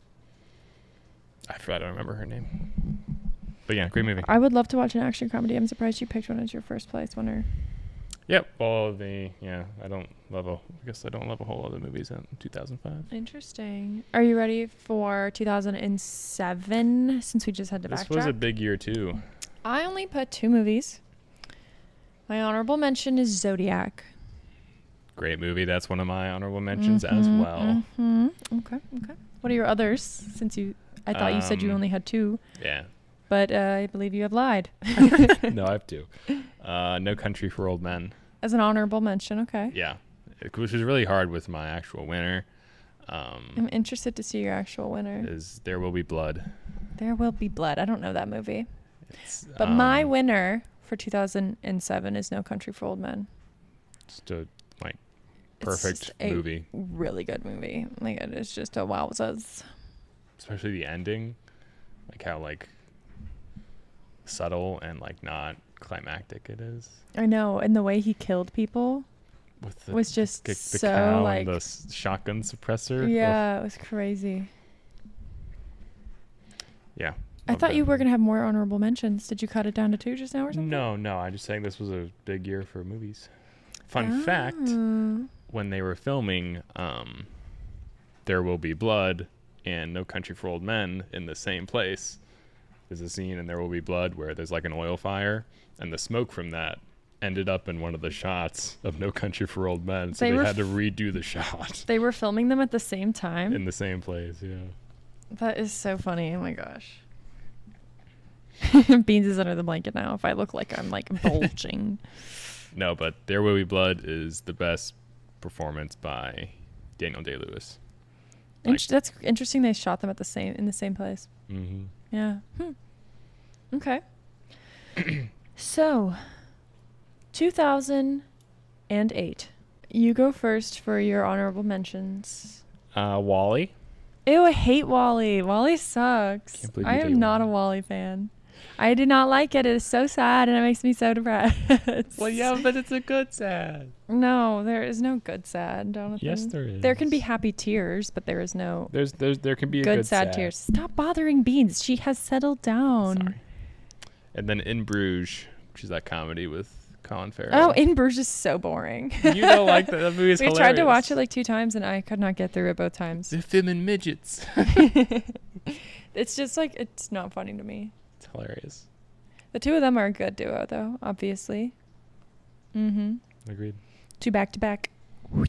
Speaker 2: I don't remember her name. But yeah, great movie.
Speaker 1: I would love to watch an action comedy. I'm surprised you picked one as your first place winner.
Speaker 2: Yep. Well, I don't love a whole lot of movies in 2005.
Speaker 1: Interesting. Are you ready for 2007? Since we just had to backtrack.
Speaker 2: This was a big year too.
Speaker 1: I only put 2 movies. My honorable mention is Zodiac.
Speaker 2: Great movie. That's one of my honorable mentions as well.
Speaker 1: Okay. What are your others? Since I thought you said you only had 2.
Speaker 2: Yeah.
Speaker 1: But I believe you have lied.
Speaker 2: No, I have 2. No Country for Old Men.
Speaker 1: As an honorable mention, okay.
Speaker 2: Yeah. Which was really hard with my actual winner.
Speaker 1: I'm interested to see your actual winner.
Speaker 2: Is There Will Be Blood.
Speaker 1: There Will Be Blood. I don't know that movie. But my winner for 2007 is No Country for Old Men.
Speaker 2: Just a perfect movie.
Speaker 1: Really good movie. Like, it is just a wowzers.
Speaker 2: Especially the ending. Like how subtle and not climactic it is.
Speaker 1: I know, and the way he killed people
Speaker 2: With
Speaker 1: was just
Speaker 2: the
Speaker 1: so
Speaker 2: cow and the shotgun suppressor.
Speaker 1: Yeah, it was crazy.
Speaker 2: Yeah.
Speaker 1: I thought you were going to have more honorable mentions. Did you cut it down to 2 just now or something?
Speaker 2: No. I'm just saying this was a big year for movies. Fun fact, when they were filming There Will Be Blood and No Country for Old Men in the same place, there's a scene in There Will Be Blood where there's an oil fire, and the smoke from that ended up in one of the shots of No Country for Old Men, so they had to redo the shot.
Speaker 1: They were filming them at the same time?
Speaker 2: In the same place, yeah.
Speaker 1: That is so funny. Oh, my gosh. Beans is under the blanket now if I look like I'm bulging.
Speaker 2: No, but There Will Be Blood is the best performance by Daniel Day-Lewis.
Speaker 1: That's interesting they shot them in the same place.
Speaker 2: Mm-hmm.
Speaker 1: Yeah. Okay. So, 2008. You go first for your honorable mentions.
Speaker 2: WALL-E.
Speaker 1: Ew, I hate WALL-E. WALL-E sucks.
Speaker 2: Can't believe
Speaker 1: I
Speaker 2: you
Speaker 1: am
Speaker 2: hate
Speaker 1: not a
Speaker 2: WALL-E.
Speaker 1: WALL-E fan. I do not like it. It is so sad and it makes me so depressed.
Speaker 2: Well, yeah, but it's a good sad.
Speaker 1: No, there is no good sad, Jonathan.
Speaker 2: Yes, there is.
Speaker 1: There can be happy tears, but there is no
Speaker 2: There can be a
Speaker 1: good sad tears. Stop bothering Beans. She has settled down.
Speaker 2: Sorry. And then In Bruges, which is that comedy with Colin Farrell.
Speaker 1: Oh, In Bruges is so boring.
Speaker 2: You don't like that? That movie is
Speaker 1: We
Speaker 2: hilarious.
Speaker 1: tried to watch it 2 times and I could not get through it both times.
Speaker 2: The feminine midgets.
Speaker 1: It's just it's not funny to me.
Speaker 2: It's hilarious.
Speaker 1: The 2 of them are a good duo, though, obviously.
Speaker 2: Agreed.
Speaker 1: 2 back to back.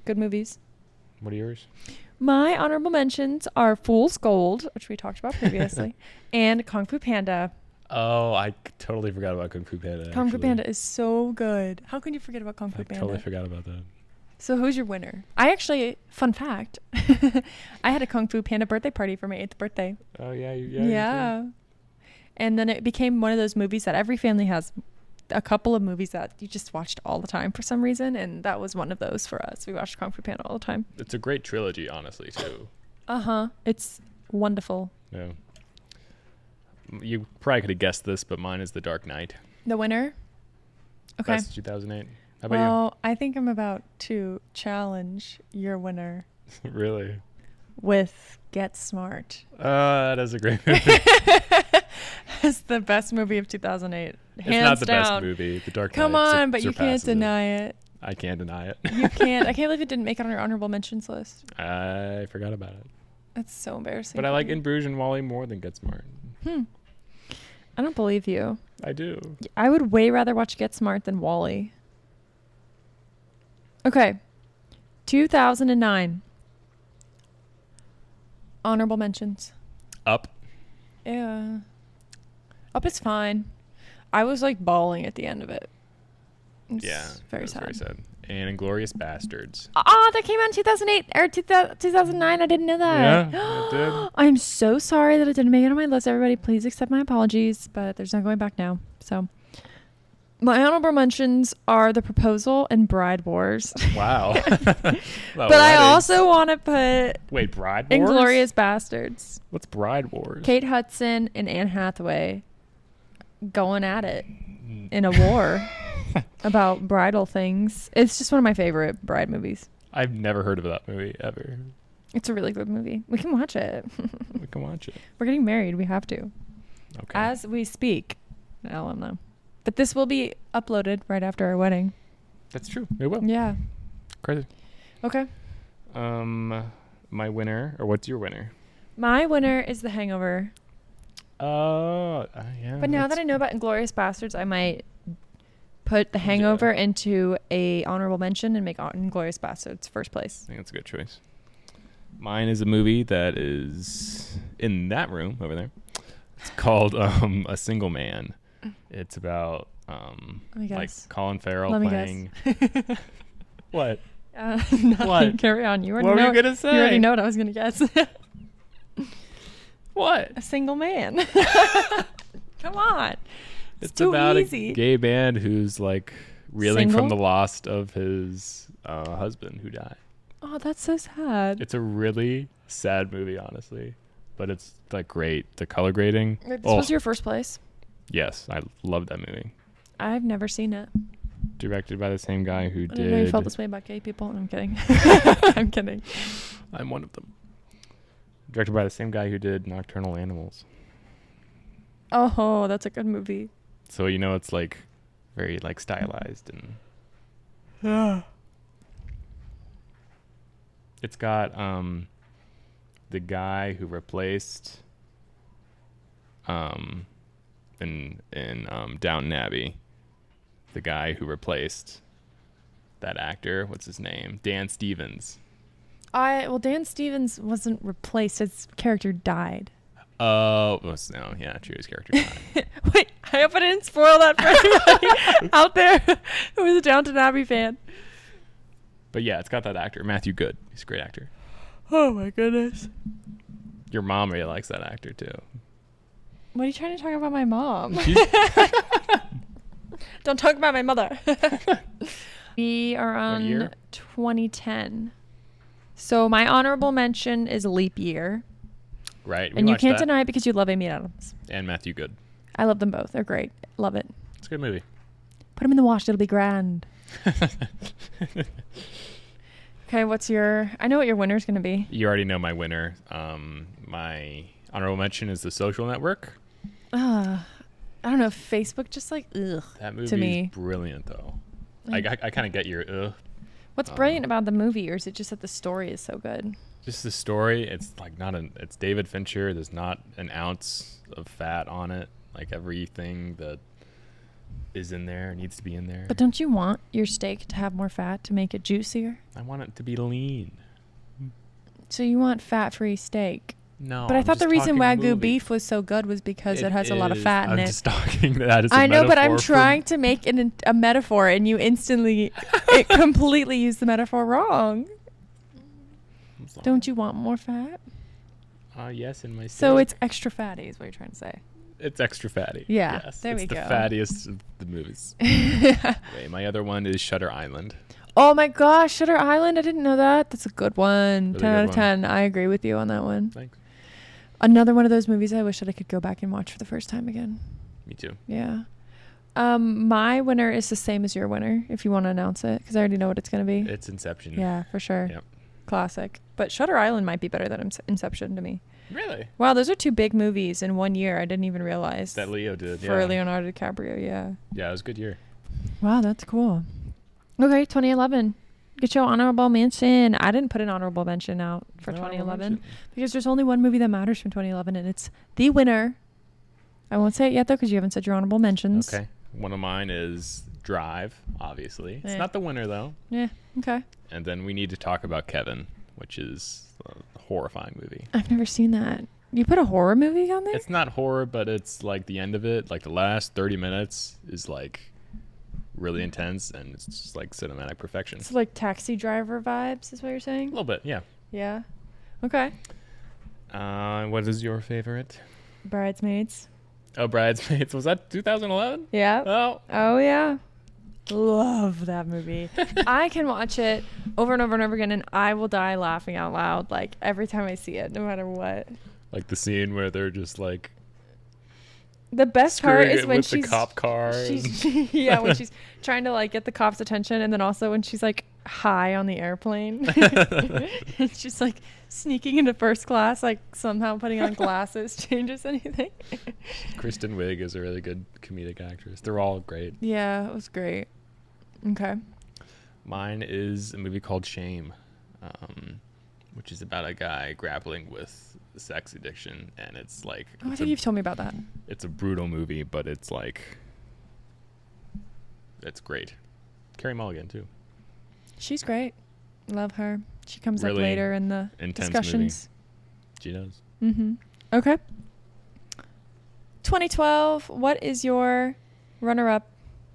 Speaker 1: Good movies.
Speaker 2: What are yours?
Speaker 1: My honorable mentions are Fool's Gold, which we talked about previously, and Kung Fu Panda.
Speaker 2: Oh, I totally forgot about Kung Fu Panda.
Speaker 1: Kung Fu Panda is so good. How can you forget about Kung Fu
Speaker 2: I
Speaker 1: Panda?
Speaker 2: totally forgot about that.
Speaker 1: So who's your winner? I actually, fun fact, I had a Kung Fu Panda birthday party for my 8th birthday.
Speaker 2: Oh, yeah.
Speaker 1: Yeah. And then it became one of those movies that every family has a couple of movies that you just watched all the time for some reason. And that was one of those for us. We watched Kung Fu Panda all the time.
Speaker 2: It's a great trilogy, honestly, too.
Speaker 1: Uh-huh. It's wonderful.
Speaker 2: Yeah. You probably could have guessed this, but mine is The Dark Knight.
Speaker 1: The winner? Okay.
Speaker 2: Best 2008. How about
Speaker 1: Well, I think I'm about to challenge your winner
Speaker 2: you? Really?
Speaker 1: with Get Smart.
Speaker 2: That is a great movie.
Speaker 1: It's the best movie of 2008.
Speaker 2: It's
Speaker 1: Hands
Speaker 2: not the
Speaker 1: down.
Speaker 2: best movie. The Dark Knight.
Speaker 1: Come on, but you can't
Speaker 2: surpasses it.
Speaker 1: deny it.
Speaker 2: I can't deny it.
Speaker 1: You can't. I can't believe it didn't make it on your honorable mentions list.
Speaker 2: I forgot about it.
Speaker 1: That's so embarrassing.
Speaker 2: But I
Speaker 1: for
Speaker 2: like
Speaker 1: me.
Speaker 2: In Bruges and Wally more than Get Smart.
Speaker 1: I don't believe you.
Speaker 2: I do.
Speaker 1: I would way rather watch Get Smart than Wally. Okay. 2009. Honorable mentions.
Speaker 2: Up.
Speaker 1: Yeah. Up is fine. I was like bawling at the end of it. It's
Speaker 2: Yeah.
Speaker 1: Very
Speaker 2: that's
Speaker 1: sad.
Speaker 2: Very sad. And Inglorious Bastards.
Speaker 1: Oh, that came out in 2008 or 2009. I didn't know that.
Speaker 2: Yeah, it did.
Speaker 1: I'm so sorry that it didn't make it on my list. Everybody, please accept my apologies, but there's no going back now. So, my honorable mentions are The Proposal and Bride Wars.
Speaker 2: Wow.
Speaker 1: But I also want to put
Speaker 2: Wait, Bride Wars?
Speaker 1: Inglorious Bastards.
Speaker 2: What's Bride Wars?
Speaker 1: Kate Hudson and Anne Hathaway going at it in a war about bridal things. It's just one of my favorite bride movies.
Speaker 2: I've never heard of that movie ever.
Speaker 1: It's a really good movie. We can watch it.
Speaker 2: We can watch it.
Speaker 1: We're getting married. We have to.
Speaker 2: Okay.
Speaker 1: As we speak. I'll let them know. But this will be uploaded right after our wedding.
Speaker 2: That's true. It will.
Speaker 1: Yeah.
Speaker 2: Crazy.
Speaker 1: Okay.
Speaker 2: My winner, or what's your winner?
Speaker 1: My winner is The Hangover.
Speaker 2: Yeah.
Speaker 1: But now that I know about Inglourious Bastards, I might put The Hangover into a honorable mention and make Inglourious Bastards first place.
Speaker 2: I think that's a good choice. Mine is a movie that is in that room over there. It's called A Single Man. It's about
Speaker 1: me
Speaker 2: like
Speaker 1: guess.
Speaker 2: Colin Farrell
Speaker 1: Let me
Speaker 2: playing. What?
Speaker 1: Nothing.
Speaker 2: What?
Speaker 1: Carry on. You already
Speaker 2: What
Speaker 1: know.
Speaker 2: were you gonna say?
Speaker 1: You already know what I was gonna guess.
Speaker 2: What?
Speaker 1: A single man. Come on. It's
Speaker 2: It's
Speaker 1: too
Speaker 2: about
Speaker 1: easy.
Speaker 2: a gay man who's like reeling
Speaker 1: Single?
Speaker 2: from the loss of his husband who died.
Speaker 1: Oh, that's so sad.
Speaker 2: It's a really sad movie, honestly, but it's like great. The color grading.
Speaker 1: This was your first place.
Speaker 2: Yes, I love that movie.
Speaker 1: I've never seen it.
Speaker 2: Directed by the same guy who
Speaker 1: I didn't know you
Speaker 2: did.
Speaker 1: felt this way about gay people. I'm kidding. I'm kidding.
Speaker 2: I'm one of them. Directed by the same guy who did Nocturnal Animals.
Speaker 1: Oh, that's a good movie.
Speaker 2: So you know it's like very like stylized and
Speaker 1: Yeah.
Speaker 2: it's got the guy who replaced in Downton Abbey, the guy who replaced that actor, what's his name? Dan Stevens.
Speaker 1: Dan Stevens wasn't replaced. His character died.
Speaker 2: Oh, no, yeah, true. His character died.
Speaker 1: Wait, I hope I didn't spoil that for anybody out there who is a Downton Abbey fan.
Speaker 2: But yeah, it's got that actor, Matthew Good. He's a great actor.
Speaker 1: Oh my goodness.
Speaker 2: Your mom really likes that actor too.
Speaker 1: What are you trying to talk about my mom? Don't talk about my mother. We are on
Speaker 2: year?
Speaker 1: 2010. So my honorable mention is Leap Year.
Speaker 2: Right.
Speaker 1: And you
Speaker 2: watched
Speaker 1: can't
Speaker 2: that.
Speaker 1: deny it because you love Amy Adams.
Speaker 2: And Matthew Good.
Speaker 1: I love them both. They're great. Love it.
Speaker 2: It's a good movie.
Speaker 1: Put them in the wash. It'll be grand. Okay, what's your... I know what your winner's going to be.
Speaker 2: You already know my winner. My honorable mention is The Social Network.
Speaker 1: I don't know. Facebook just like, ugh.
Speaker 2: That movie
Speaker 1: To me.
Speaker 2: is brilliant, though. I kind of get your ugh.
Speaker 1: What's brilliant about the movie, or is it just that the story is so good?
Speaker 2: Just the story. It's like it's David Fincher. There's not an ounce of fat on it. Like everything that is in there, needs to be in there.
Speaker 1: But don't you want your steak to have more fat to make it juicier?
Speaker 2: I want it to be lean.
Speaker 1: So you want fat-free steak.
Speaker 2: No.
Speaker 1: But I
Speaker 2: I'm
Speaker 1: thought the
Speaker 2: just
Speaker 1: reason
Speaker 2: talking
Speaker 1: Wagyu
Speaker 2: movie.
Speaker 1: beef was so good was because it has a lot of
Speaker 2: is.
Speaker 1: fat in
Speaker 2: I'm
Speaker 1: it.
Speaker 2: just talking that as a
Speaker 1: I know, but I'm
Speaker 2: metaphor for-
Speaker 1: trying to make a metaphor, and you instantly completely use the metaphor wrong.
Speaker 2: I'm sorry.
Speaker 1: Don't you want more fat?
Speaker 2: Yes, in my
Speaker 1: So
Speaker 2: steak.
Speaker 1: it's extra fatty is what you're trying to say.
Speaker 2: It's extra fatty.
Speaker 1: Yeah,
Speaker 2: Yes.
Speaker 1: there
Speaker 2: it's
Speaker 1: we
Speaker 2: the
Speaker 1: go.
Speaker 2: fattiest of the movies. Okay, my other one is Shutter Island.
Speaker 1: Oh my gosh, Shutter Island. I didn't know that. That's a good one.
Speaker 2: Really
Speaker 1: 10 out
Speaker 2: good
Speaker 1: of
Speaker 2: one.
Speaker 1: 10. I agree with you on that one.
Speaker 2: Thanks.
Speaker 1: Another one of those movies I wish that I could go back and watch for the first time again.
Speaker 2: Me too.
Speaker 1: Yeah. My winner is the same as your winner, if you want to announce it, because I already know what it's going to be.
Speaker 2: It's Inception.
Speaker 1: Yeah, for sure.
Speaker 2: Yep.
Speaker 1: Classic. But Shutter Island might be better than Inception to me.
Speaker 2: Really?
Speaker 1: Wow, those are two big movies in 1 year. I didn't even realize.
Speaker 2: That Leo did.
Speaker 1: For
Speaker 2: Yeah.
Speaker 1: Leonardo DiCaprio, yeah.
Speaker 2: Yeah, it was a good year.
Speaker 1: Wow, that's cool. Okay, 2011. Get your honorable mention. I didn't put an honorable mention out for
Speaker 2: No,
Speaker 1: 2011 because there's only one movie that matters from 2011, and it's the winner. I won't say it yet, though, because you haven't said your honorable mentions.
Speaker 2: Okay. One of mine is Drive, obviously. It's
Speaker 1: Eh.
Speaker 2: not the winner, though.
Speaker 1: Yeah, okay.
Speaker 2: And then we need to talk about Kevin, which is a horrifying movie.
Speaker 1: I've never seen that. You put a horror movie on there?
Speaker 2: It's not horror, but it's like the end of it, like the last 30 minutes is like really intense, and it's just like cinematic perfection.
Speaker 1: It's like Taxi Driver vibes, is what you're
Speaker 2: A
Speaker 1: saying?
Speaker 2: little bit, yeah.
Speaker 1: Yeah. Okay.
Speaker 2: What is your favorite?
Speaker 1: Bridesmaids.
Speaker 2: Oh, Bridesmaids. Was that 2011?
Speaker 1: Yeah.
Speaker 2: Oh,
Speaker 1: Oh, yeah. Love that movie. I can watch it over and over and over again, and I will die laughing out loud, like, every time I see it, no matter what.
Speaker 2: like the scene where they're just like
Speaker 1: The best part
Speaker 2: screwing
Speaker 1: is
Speaker 2: it
Speaker 1: when
Speaker 2: with
Speaker 1: she's
Speaker 2: the cop car.
Speaker 1: she's yeah, when she's trying to like get the cops' attention, and then also when she's like high on the airplane. And she's like sneaking into first class, like somehow putting on glasses changes anything.
Speaker 2: Kristen Wiig is a really good comedic actress. They're all great.
Speaker 1: Yeah, it was great. Okay.
Speaker 2: Mine is a movie called Shame, which is about a guy grappling with sex addiction, and it's like
Speaker 1: Oh, I
Speaker 2: it's
Speaker 1: think you've told me about that.
Speaker 2: it's a brutal movie, but it's like it's great. Carey Mulligan too.
Speaker 1: She's great. Love her. She comes
Speaker 2: Really
Speaker 1: up later in the
Speaker 2: intense
Speaker 1: discussions.
Speaker 2: She does.
Speaker 1: Mm-hmm. Okay. 2012. What is your runner-up?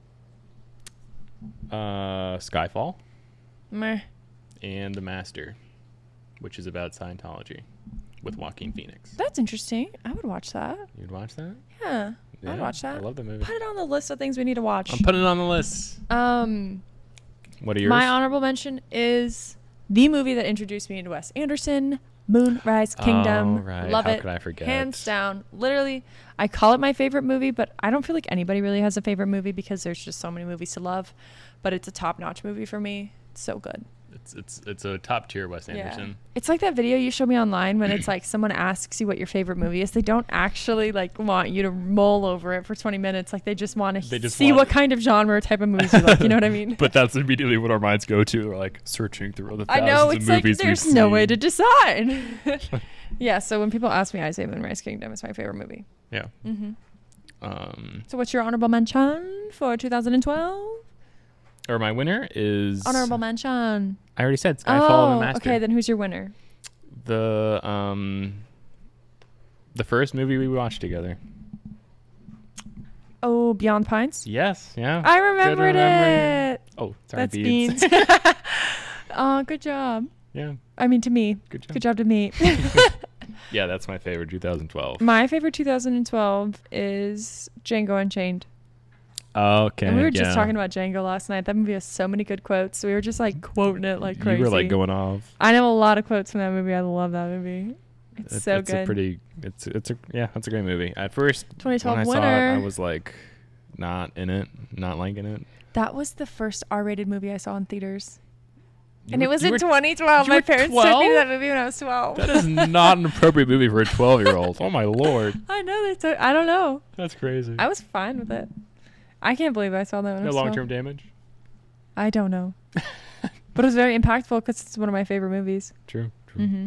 Speaker 2: Skyfall
Speaker 1: Meh.
Speaker 2: and The Master, which is about Scientology with Joaquin Phoenix.
Speaker 1: That's interesting. I would watch that.
Speaker 2: You'd watch that?
Speaker 1: Yeah,
Speaker 2: Yeah,
Speaker 1: I'd watch that.
Speaker 2: I love the movie.
Speaker 1: Put it on the list of things we need to watch.
Speaker 2: I'm putting it on the list. What are yours?
Speaker 1: My honorable mention is the movie that introduced me into Wes Anderson, Moonrise Kingdom.
Speaker 2: Oh, right.
Speaker 1: Love
Speaker 2: How
Speaker 1: it.
Speaker 2: could I forget?
Speaker 1: Hands down. Literally, I call it my favorite movie, but I don't feel like anybody really has a favorite movie because there's just so many movies to love. But it's a top-notch movie for me. It's so good.
Speaker 2: It's a top tier Wes Anderson.
Speaker 1: It's like that video you showed me online when it's like someone asks you what your favorite movie is. They don't actually like want you to mull over it for 20 minutes. Like they just want
Speaker 2: They
Speaker 1: to
Speaker 2: just
Speaker 1: see
Speaker 2: want-
Speaker 1: what kind of genre or type of movies you like. You know what I mean?
Speaker 2: But that's immediately what our minds go to. We're like searching through all the
Speaker 1: I
Speaker 2: thousands
Speaker 1: know,
Speaker 2: of
Speaker 1: it's like
Speaker 2: movies
Speaker 1: there's
Speaker 2: we've
Speaker 1: no way
Speaker 2: seen.
Speaker 1: to decide. Yeah, so when people ask me, I say Moonrise Kingdom is my favorite movie.
Speaker 2: Yeah.
Speaker 1: Mm-hmm. So what's your honorable mention for 2012?
Speaker 2: Or my winner is
Speaker 1: Honorable mention.
Speaker 2: I already said Skyfall and The Master.
Speaker 1: Okay, then who's your winner?
Speaker 2: The first movie we watched together.
Speaker 1: Oh, Beyond Pines?
Speaker 2: Yes. Yeah.
Speaker 1: I
Speaker 2: Good
Speaker 1: remembered
Speaker 2: memory.
Speaker 1: it.
Speaker 2: Oh, sorry,
Speaker 1: That's
Speaker 2: Beans.
Speaker 1: Beans. Oh, good job.
Speaker 2: Yeah.
Speaker 1: I mean, to me.
Speaker 2: Good job.
Speaker 1: Good job to me.
Speaker 2: Yeah, that's my favorite 2012.
Speaker 1: My favorite 2012 is Django Unchained.
Speaker 2: Okay.
Speaker 1: And we were just talking about Django last night. That movie has so many good quotes. We were just like quoting it like crazy.
Speaker 2: You were like going off.
Speaker 1: I know a lot of quotes from that movie. I love that movie. It's so
Speaker 2: it's
Speaker 1: good.
Speaker 2: It's a great movie. At first,
Speaker 1: 2012
Speaker 2: when I
Speaker 1: winner.
Speaker 2: saw it, I was like, not in it, not liking it.
Speaker 1: That was the first R-rated movie I saw in theaters.
Speaker 2: You
Speaker 1: And
Speaker 2: were-
Speaker 1: it was
Speaker 2: you
Speaker 1: in
Speaker 2: were-
Speaker 1: 2012.
Speaker 2: you
Speaker 1: My
Speaker 2: were
Speaker 1: parents took me
Speaker 2: 12?
Speaker 1: to that movie when I was 12.
Speaker 2: That is not an appropriate movie for a 12-year-old. Oh my lord,
Speaker 1: I know they took. I don't know.
Speaker 2: that's crazy.
Speaker 1: I was fine with it. I can't believe I saw that when I
Speaker 2: No
Speaker 1: was 12.
Speaker 2: long-term damage.
Speaker 1: I don't know. But it was very impactful because it's one of my favorite movies.
Speaker 2: True.
Speaker 1: Mm-hmm.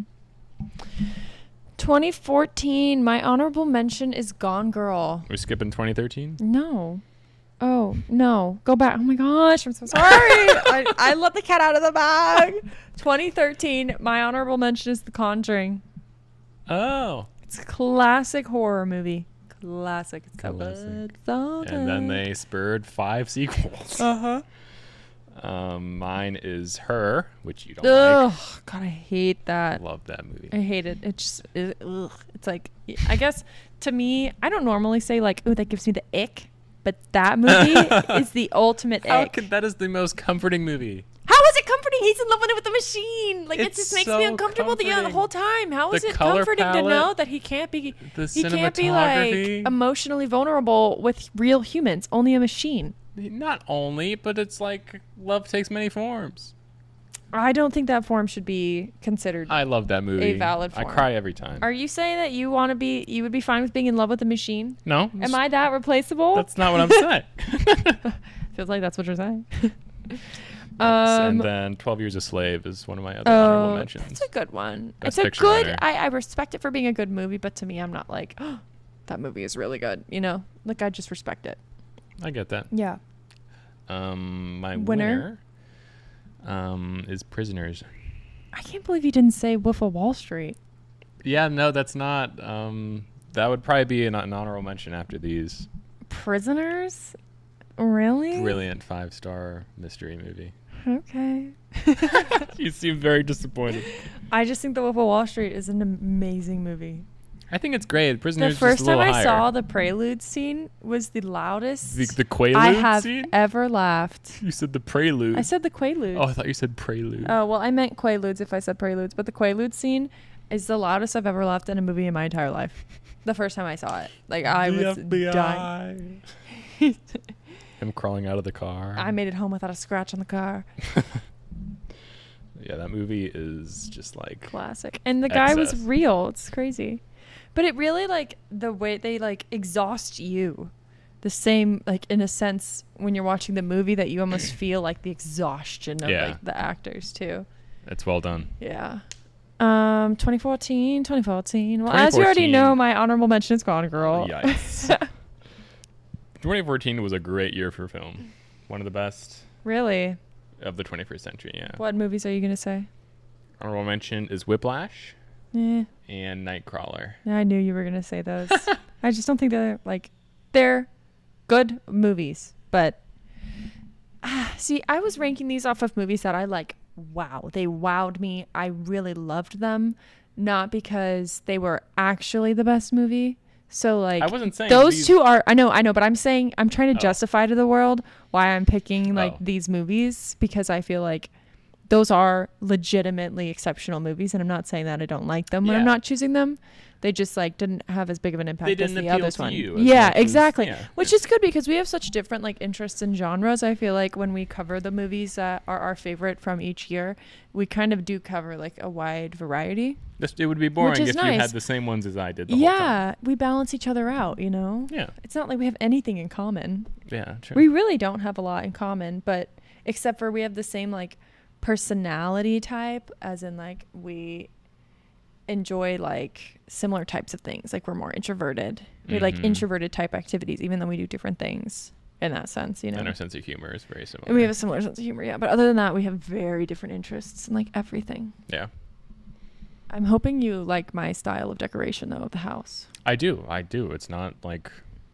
Speaker 1: 2014, my honorable mention is Gone Girl.
Speaker 2: We're skipping 2013.
Speaker 1: No. Oh, no. Go back. Oh, my gosh. I'm so sorry. I let the cat out of the bag. 2013. My honorable mention is The Conjuring.
Speaker 2: Oh.
Speaker 1: It's a classic horror movie. Classic. It's so
Speaker 2: Classic.
Speaker 1: good. So good.
Speaker 2: And then they spurred 5 sequels.
Speaker 1: Uh-huh.
Speaker 2: Mine is Her, which you don't
Speaker 1: Ugh.
Speaker 2: like.
Speaker 1: God, I hate that.
Speaker 2: I love that movie.
Speaker 1: I hate it. It's like, I guess to me, I don't normally say like, oh, that gives me the ick. But that movie is the ultimate ick.
Speaker 2: That is the most comforting movie.
Speaker 1: How is it comforting? He's in love with the machine. Like, it
Speaker 2: It's
Speaker 1: just makes
Speaker 2: so
Speaker 1: me uncomfortable the
Speaker 2: comforting.
Speaker 1: whole time. How is
Speaker 2: The
Speaker 1: it
Speaker 2: color
Speaker 1: comforting to
Speaker 2: palette,
Speaker 1: know that he can't be
Speaker 2: the
Speaker 1: like
Speaker 2: cinematography.
Speaker 1: emotionally vulnerable with real humans, only a machine?
Speaker 2: Not only, but it's like love takes many forms.
Speaker 1: I don't think that form should be considered.
Speaker 2: I love that movie.
Speaker 1: A valid
Speaker 2: I
Speaker 1: form.
Speaker 2: cry every time.
Speaker 1: Are you saying that you would be fine with being in love with a machine?
Speaker 2: No.
Speaker 1: Am I that replaceable?
Speaker 2: That's not what I'm saying.
Speaker 1: Feels like that's what you're saying.
Speaker 2: And then 12 Years a Slave is one of my other honorable mentions.
Speaker 1: It's a good one.
Speaker 2: Best
Speaker 1: It's a
Speaker 2: Picture
Speaker 1: good.
Speaker 2: winner.
Speaker 1: I respect it for being a good movie, but to me, I'm not like, oh, that movie is really good. You know, like I just respect it.
Speaker 2: I get that.
Speaker 1: Yeah.
Speaker 2: My
Speaker 1: Winner?
Speaker 2: winner is Prisoners.
Speaker 1: I can't believe you didn't say Wolf of Wall Street.
Speaker 2: Yeah, no, that's not. That would probably be an honorable mention after these.
Speaker 1: Prisoners? Really?
Speaker 2: Brilliant 5-star mystery movie.
Speaker 1: Okay.
Speaker 2: You seem very disappointed.
Speaker 1: I just think The Wolf of Wall Street is an amazing movie.
Speaker 2: I think it's great. Prisoners
Speaker 1: The first
Speaker 2: just a
Speaker 1: time
Speaker 2: little
Speaker 1: I
Speaker 2: higher.
Speaker 1: saw the prelude scene was the loudest
Speaker 2: the Quaalude
Speaker 1: I have
Speaker 2: scene.
Speaker 1: ever laughed.
Speaker 2: You said the prelude.
Speaker 1: I said the Quaalude.
Speaker 2: Oh, I thought you said prelude.
Speaker 1: Oh, well, I meant Quaaludes if I said preludes, but the Quaalude scene is the loudest I've ever laughed in a movie in my entire life. The first time I saw it. Like, I was dying.
Speaker 2: Him crawling out of the car.
Speaker 1: I made it home without a scratch on the car.
Speaker 2: Yeah, that movie is just like
Speaker 1: Classic. And the guy was
Speaker 2: Excess.
Speaker 1: real. It's crazy. But it really, like, the way they, like, exhaust you. The same, like, in a sense, when you're watching the movie, that you almost feel like the exhaustion of,
Speaker 2: Yeah.
Speaker 1: like, the actors, too.
Speaker 2: It's well done.
Speaker 1: Yeah. 2014. Well, as you already
Speaker 2: 2014.
Speaker 1: know, my honorable mention is Gone Girl.
Speaker 2: Yikes. 2014 was a great year for film. One of the best
Speaker 1: Really?
Speaker 2: of the 21st century, yeah.
Speaker 1: What movies are you going to say?
Speaker 2: Honorable mention is Whiplash
Speaker 1: Eh,
Speaker 2: and Nightcrawler.
Speaker 1: I knew you were going to say those. I just don't think they're good movies. But, see, I was ranking these off of movies that I like, wow, they wowed me. I really loved them. Not because they were actually the best movie. So, like,
Speaker 2: I wasn't saying
Speaker 1: those
Speaker 2: these-
Speaker 1: two are, I know, but I'm saying, I'm trying to
Speaker 2: Oh.
Speaker 1: justify to the world why I'm picking, like,
Speaker 2: Oh.
Speaker 1: these movies, because I feel like those are legitimately exceptional movies. And I'm not saying that I don't like them when I'm
Speaker 2: Yeah.
Speaker 1: not choosing them. They just, like, didn't have as big of an impact
Speaker 2: They
Speaker 1: as
Speaker 2: didn't
Speaker 1: the
Speaker 2: appeal
Speaker 1: others
Speaker 2: to
Speaker 1: one.
Speaker 2: you as
Speaker 1: Yeah,
Speaker 2: much as-
Speaker 1: exactly.
Speaker 2: yeah.
Speaker 1: Which is good because we have such different, like, interests and genres. I feel like when we cover the movies that are our favorite from each year, we kind of do cover, like, a wide variety.
Speaker 2: It would be boring
Speaker 1: is
Speaker 2: if you
Speaker 1: nice.
Speaker 2: had the same ones as I did the whole time.
Speaker 1: Yeah, we balance each other out, you know?
Speaker 2: Yeah.
Speaker 1: It's not like we have anything in common.
Speaker 2: Yeah, true.
Speaker 1: We really don't have a lot in common, but except for we have the same, like, personality type, as in, like, we enjoy, like, similar types of things. Like, we're more introverted. We like
Speaker 2: Mhm.
Speaker 1: introverted type activities, even though we do different things in that sense, you know?
Speaker 2: And our sense of humor is very similar.
Speaker 1: And we have a similar sense of humor, yeah. But other than that, we have very different interests in, like, everything.
Speaker 2: Yeah.
Speaker 1: I'm hoping you like my style of decoration, though, of the house.
Speaker 2: I do. It's not like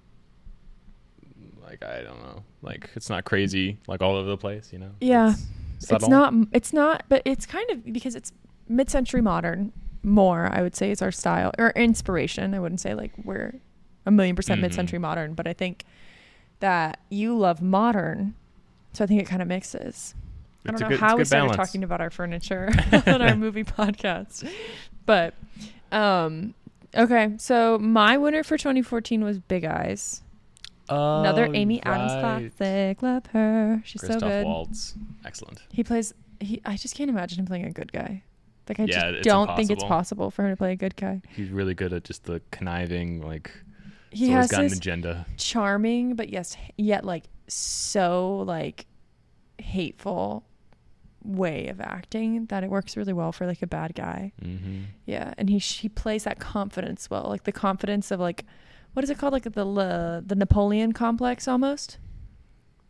Speaker 2: I don't know. Like, it's not crazy, like, all over the place, you know?
Speaker 1: Yeah.
Speaker 2: It's subtle.
Speaker 1: It's not, but it's kind of, because it's mid-century modern more, I would say, is our style, or inspiration. I wouldn't say, like, we're 1,000,000%
Speaker 2: Mhm.
Speaker 1: mid-century modern, but I think that you love modern, so I think it kind of mixes. I
Speaker 2: It's
Speaker 1: don't
Speaker 2: a
Speaker 1: know
Speaker 2: good-
Speaker 1: how we
Speaker 2: it's good
Speaker 1: started
Speaker 2: balance.
Speaker 1: talking about our furniture on our movie podcast, but okay. So my winner for 2014 was Big Eyes. Another Amy Adams classic. Love her. She's
Speaker 2: Christoph
Speaker 1: so good.
Speaker 2: Waltz. Excellent.
Speaker 1: I just can't imagine him playing a good guy. Like, I
Speaker 2: Yeah,
Speaker 1: just
Speaker 2: it's
Speaker 1: don't think it's
Speaker 2: impossible.
Speaker 1: possible for him to play a good guy.
Speaker 2: He's really good at just the conniving, like,
Speaker 1: He
Speaker 2: he's always
Speaker 1: has
Speaker 2: got an
Speaker 1: this
Speaker 2: agenda.
Speaker 1: charming, but yet, like, so, like, hateful way of acting that it works really well for, like, a bad guy.
Speaker 2: Mm-hmm.
Speaker 1: Yeah, and he plays that confidence well, like the confidence of, like, what is it called, like the Napoleon complex almost.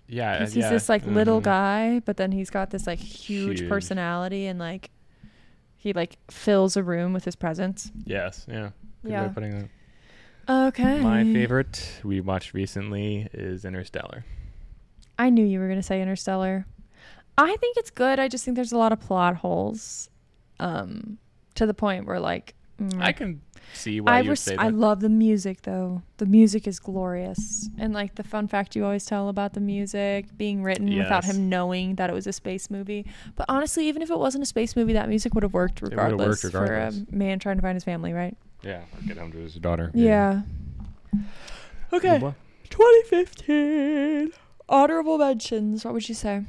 Speaker 2: Yeah,
Speaker 1: Because he's this like little guy, but then he's got this like huge
Speaker 2: Huge.
Speaker 1: personality, and like he like fills a room with his presence.
Speaker 2: Yes, yeah. Good way
Speaker 1: Yeah.
Speaker 2: of putting it.
Speaker 1: Okay.
Speaker 2: My favorite we watched recently is Interstellar.
Speaker 1: I knew you were going to say Interstellar. I think it's good. I just think there's a lot of plot holes, to the point where like
Speaker 2: I can see why you would say that.
Speaker 1: I love the music though. The music is glorious, and like the fun fact you always tell about the music being written without
Speaker 2: Yes.
Speaker 1: him knowing that it was a space movie. But honestly, even if it wasn't a space movie, that music would have worked
Speaker 2: would've worked
Speaker 1: regardless,
Speaker 2: regardless.
Speaker 1: for a man trying to find his family, right?
Speaker 2: Yeah, or get home to his daughter.
Speaker 1: Yeah. Okay. 2015 honorable mentions. What would you say?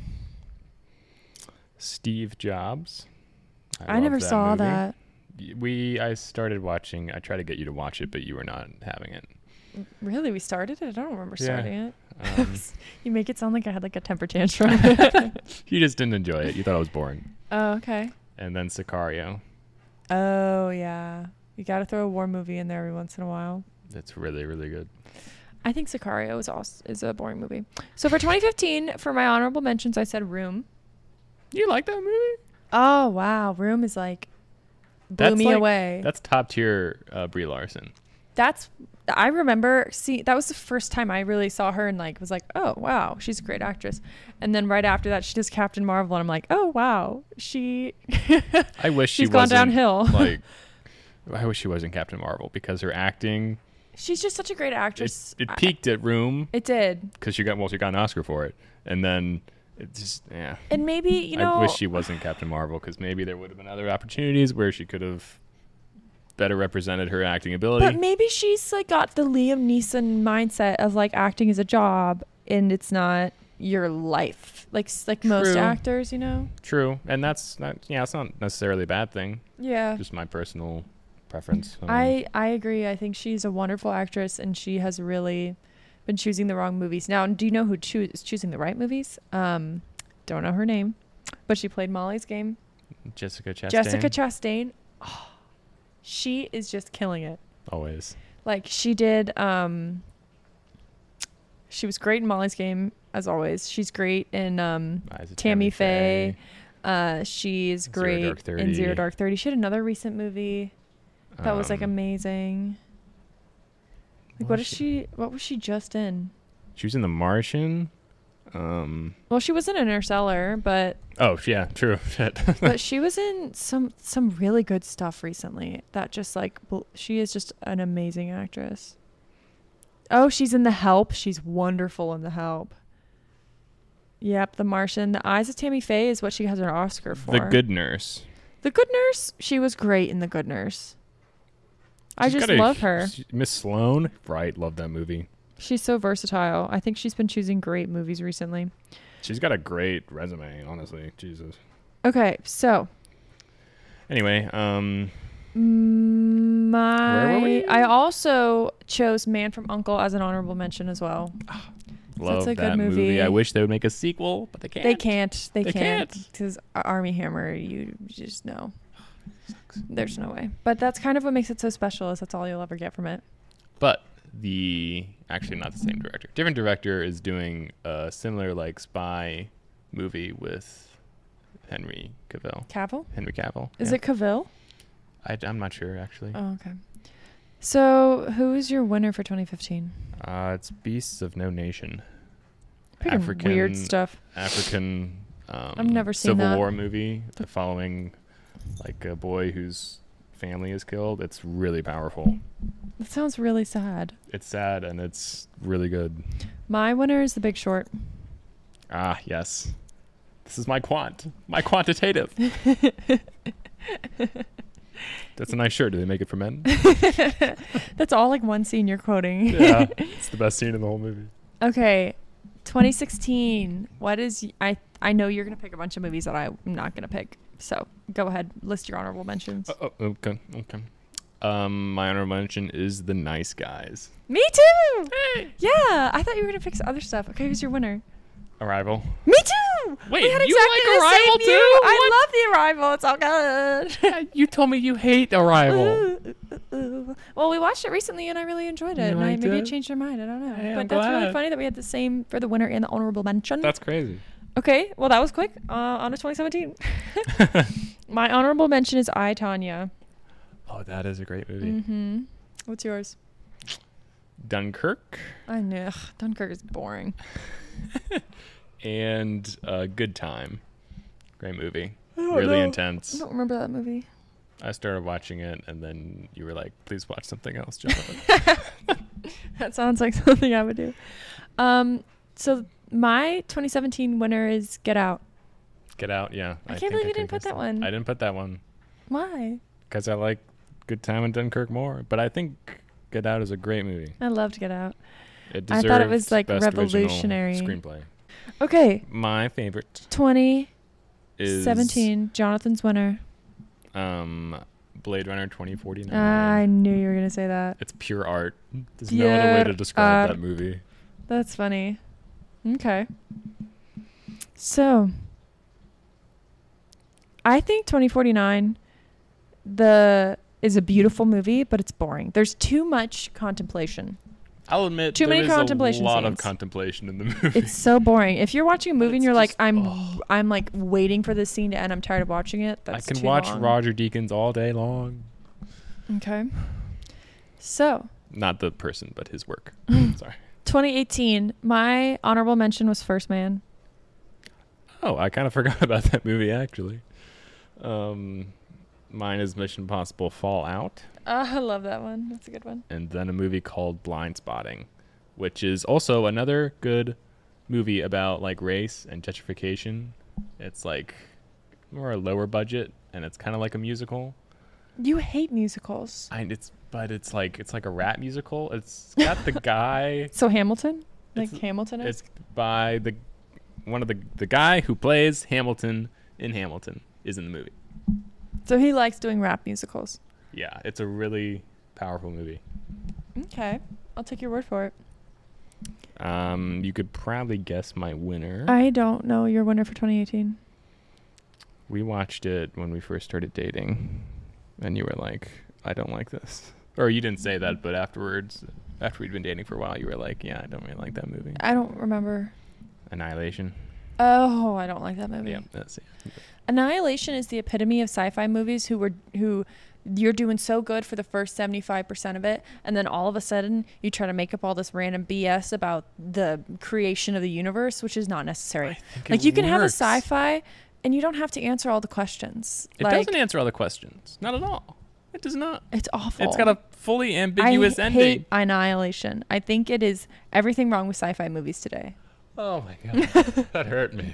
Speaker 2: Steve Jobs.
Speaker 1: I
Speaker 2: love
Speaker 1: never saw
Speaker 2: movie.
Speaker 1: that.
Speaker 2: I started watching. I tried to get you to watch it, but you were not having it.
Speaker 1: Really, we started it? I don't remember
Speaker 2: Yeah.
Speaker 1: starting it.
Speaker 2: Um,
Speaker 1: You make it sound like I had like a temper tantrum.
Speaker 2: you just didn't enjoy it. You thought it was boring.
Speaker 1: Oh, okay.
Speaker 2: And then Sicario.
Speaker 1: Oh, yeah. You got to throw a war movie in there every once in a while.
Speaker 2: That's really, really good.
Speaker 1: I think Sicario is a boring movie. So for 2015, for my honorable mentions, I said Room.
Speaker 2: You like that movie?
Speaker 1: Oh, wow. Room is like blew me away.
Speaker 2: That's top tier Brie Larson.
Speaker 1: I remember that was the first time I really saw her and like was like, oh wow, she's a great actress. And then right after that, she does Captain Marvel, and I'm like, oh wow,
Speaker 2: I wish
Speaker 1: she's
Speaker 2: she
Speaker 1: gone
Speaker 2: wasn't
Speaker 1: downhill.
Speaker 2: like, I wish she wasn't Captain Marvel because her acting.
Speaker 1: She's just such a great actress.
Speaker 2: It peaked at Room
Speaker 1: It did.
Speaker 2: because she got an Oscar for it, and then it just
Speaker 1: And maybe
Speaker 2: I wish she wasn't Captain Marvel because maybe there would have been other opportunities where she could have better represented her acting ability.
Speaker 1: But maybe she's like got the Liam Neeson mindset of like acting as a job, and it's not your life, like most
Speaker 2: True.
Speaker 1: actors, you know.
Speaker 2: True, and it's not necessarily a bad thing.
Speaker 1: Yeah.
Speaker 2: Just my personal preference.
Speaker 1: I agree. I think she's a wonderful actress, and she has really been choosing the wrong movies. Now, do you know who is choosing the right movies? Don't know her name, but she played Molly's Game.
Speaker 2: Jessica Chastain.
Speaker 1: Jessica Chastain. Oh, she is just killing it.
Speaker 2: Always.
Speaker 1: Like she did. She was great in Molly's Game as always. She's great in
Speaker 2: Eyes of
Speaker 1: Tammy Faye. She's
Speaker 2: Zero
Speaker 1: great
Speaker 2: Dark 30.
Speaker 1: in Zero Dark 30. She had another recent movie that was like
Speaker 2: Um,
Speaker 1: amazing. Like
Speaker 2: what
Speaker 1: what was she just in?
Speaker 2: She was in The Martian.
Speaker 1: Well, she wasn't in Interstellar, but
Speaker 2: Oh yeah, true. Shit.
Speaker 1: but she was in some really good stuff recently. That just like she is just an amazing actress. Oh, she's in The Help. She's wonderful in The Help. Yep, The Martian. The Eyes of Tammy Faye is what she has an Oscar for.
Speaker 2: The Good Nurse.
Speaker 1: The Good Nurse. She was great in The Good Nurse. I
Speaker 2: She's
Speaker 1: just
Speaker 2: got
Speaker 1: love her.
Speaker 2: Miss Sloane. Right, love that movie.
Speaker 1: She's so versatile. I think she's been choosing great movies recently.
Speaker 2: She's got a great resume, honestly. Jesus.
Speaker 1: Okay, so
Speaker 2: Anyway,
Speaker 1: my
Speaker 2: Where were we?
Speaker 1: I also chose Man from U.N.C.L.E. as an honorable mention as well.
Speaker 2: love
Speaker 1: a good
Speaker 2: that
Speaker 1: movie.
Speaker 2: I wish they would make a sequel, but they can't.
Speaker 1: They can't. They
Speaker 2: They
Speaker 1: can't.
Speaker 2: can't.
Speaker 1: Because Army Hammer, you just know. There's no way. But that's kind of what makes it so special, is that's all you'll ever get from it.
Speaker 2: But actually not the same director. Different director is doing a similar like spy movie with Henry Cavill. Henry Cavill.
Speaker 1: Is
Speaker 2: yeah.
Speaker 1: it Cavill?
Speaker 2: I'm not sure actually.
Speaker 1: Oh, okay. So, who is your winner for 2015?
Speaker 2: It's Beasts of No Nation.
Speaker 1: Picking weird stuff.
Speaker 2: African.
Speaker 1: I've never seen
Speaker 2: Civil
Speaker 1: that.
Speaker 2: War movie following like a boy whose family is killed. It's really powerful.
Speaker 1: That sounds really sad.
Speaker 2: It's sad and it's really good.
Speaker 1: My winner is The Big Short.
Speaker 2: Ah, yes. This is my quantitative. That's a nice shirt. Do they make it for men?
Speaker 1: That's all like one scene you're quoting.
Speaker 2: Yeah, it's the best scene in the whole movie.
Speaker 1: Okay, 2016. What is I know you're gonna pick a bunch of movies that I'm not gonna pick. So go ahead, list your honorable mentions.
Speaker 2: Okay. My honorable mention is The Nice Guys.
Speaker 1: Me too. Hey. Yeah, I thought you were gonna pick some other stuff. Okay, who's your winner?
Speaker 2: Arrival.
Speaker 1: Me too.
Speaker 2: Wait,
Speaker 1: we had
Speaker 2: you
Speaker 1: exactly
Speaker 2: like
Speaker 1: the
Speaker 2: Arrival
Speaker 1: same
Speaker 2: too?
Speaker 1: view.
Speaker 2: What?
Speaker 1: I love The Arrival. It's all good.
Speaker 2: You told me you hate Arrival.
Speaker 1: Well, we watched it recently, and I really enjoyed it.
Speaker 2: You
Speaker 1: And
Speaker 2: liked
Speaker 1: maybe
Speaker 2: it?
Speaker 1: it changed our mind. I don't know.
Speaker 2: Hey,
Speaker 1: but
Speaker 2: I'm
Speaker 1: that's really
Speaker 2: glad.
Speaker 1: funny that we had the same for the winner and the honorable mention.
Speaker 2: That's crazy.
Speaker 1: Okay, well, that was quick. On to 2017. My honorable mention is I, Tonya.
Speaker 2: Oh, that is a great movie.
Speaker 1: Mm-hmm. What's yours?
Speaker 2: Dunkirk
Speaker 1: I know. Ugh, Dunkirk is boring.
Speaker 2: and Good Time. Great movie.
Speaker 1: don't
Speaker 2: Really
Speaker 1: know. I
Speaker 2: intense.
Speaker 1: don't remember that movie.
Speaker 2: I started watching it, and then you were like, please watch something else, Jonathan.
Speaker 1: That sounds like something I would do. So my 2017 winner is Get Out.
Speaker 2: Get Out, yeah.
Speaker 1: I can't
Speaker 2: think
Speaker 1: believe you
Speaker 2: could've
Speaker 1: didn't put
Speaker 2: guessed
Speaker 1: that one.
Speaker 2: I didn't put that one
Speaker 1: Why?
Speaker 2: because I like Good Time and Dunkirk more. But I think Get Out is a great movie.
Speaker 1: I loved Get Out.
Speaker 2: It
Speaker 1: I
Speaker 2: deserves
Speaker 1: thought it was, like,
Speaker 2: best original
Speaker 1: revolutionary.
Speaker 2: screenplay.
Speaker 1: Okay,
Speaker 2: My favorite
Speaker 1: 2017,
Speaker 2: is
Speaker 1: Jonathan's winner.
Speaker 2: Blade Runner 2049.
Speaker 1: I knew you were going to say that.
Speaker 2: It's pure art. There's no other way to
Speaker 1: Pure
Speaker 2: describe that
Speaker 1: art.
Speaker 2: movie.
Speaker 1: That's funny. Okay. So, I think 2049 is a beautiful movie, but it's boring. There's too much contemplation.
Speaker 2: I'll admit
Speaker 1: Too
Speaker 2: there
Speaker 1: many
Speaker 2: is
Speaker 1: contemplation
Speaker 2: a lot
Speaker 1: scenes.
Speaker 2: of contemplation in the movie.
Speaker 1: It's so boring. If you're watching a movie and
Speaker 2: it's
Speaker 1: you're like,
Speaker 2: just-
Speaker 1: I'm like waiting for this scene to end, I'm tired of watching it.
Speaker 2: I
Speaker 1: That's
Speaker 2: can
Speaker 1: too
Speaker 2: watch
Speaker 1: long.
Speaker 2: Roger Deakins all day long.
Speaker 1: Okay. So,
Speaker 2: Not the person, but his work. Sorry.
Speaker 1: 2018, my honorable mention was First Man.
Speaker 2: Oh, I kind of forgot about that movie, actually. Mine is Mission Impossible Fallout,
Speaker 1: I love that one. That's a good one.
Speaker 2: and then a movie called Blind Spotting, which is also another good movie about like race and gentrification. It's like more a lower budget, and it's kind of like a musical.
Speaker 1: You hate musicals.
Speaker 2: But it's like a rap musical. It's got the guy.
Speaker 1: So Hamilton? Like
Speaker 2: It's-
Speaker 1: Hamilton is?
Speaker 2: It's by one of the guy who plays Hamilton in Hamilton is in the movie.
Speaker 1: So he likes doing rap musicals.
Speaker 2: Yeah, it's a really powerful movie.
Speaker 1: Okay. I'll take your word for it.
Speaker 2: You could probably guess my winner.
Speaker 1: I don't know your winner for 2018.
Speaker 2: We watched it when we first started dating, and you were like, I don't like this. Or you didn't say that, but afterwards, after we'd been dating for a while, you were like, yeah, I don't really like that movie.
Speaker 1: I don't remember.
Speaker 2: Annihilation.
Speaker 1: Oh, I don't like that movie.
Speaker 2: Yeah, that's it.
Speaker 1: Annihilation is the epitome of sci-fi movies who you're doing so good for the first 75% of it, and then all of a sudden you try to make up all this random BS about the creation of the universe, which is not necessary. Like you can have a sci-fi and you don't have to answer all the questions.
Speaker 2: It
Speaker 1: Like,
Speaker 2: doesn't answer all the questions. Not at all. It does not.
Speaker 1: It's awful.
Speaker 2: It's got a fully ambiguous
Speaker 1: I
Speaker 2: ending.
Speaker 1: hate Annihilation. I think it is everything wrong with sci-fi movies today.
Speaker 2: Oh my god, that hurt me.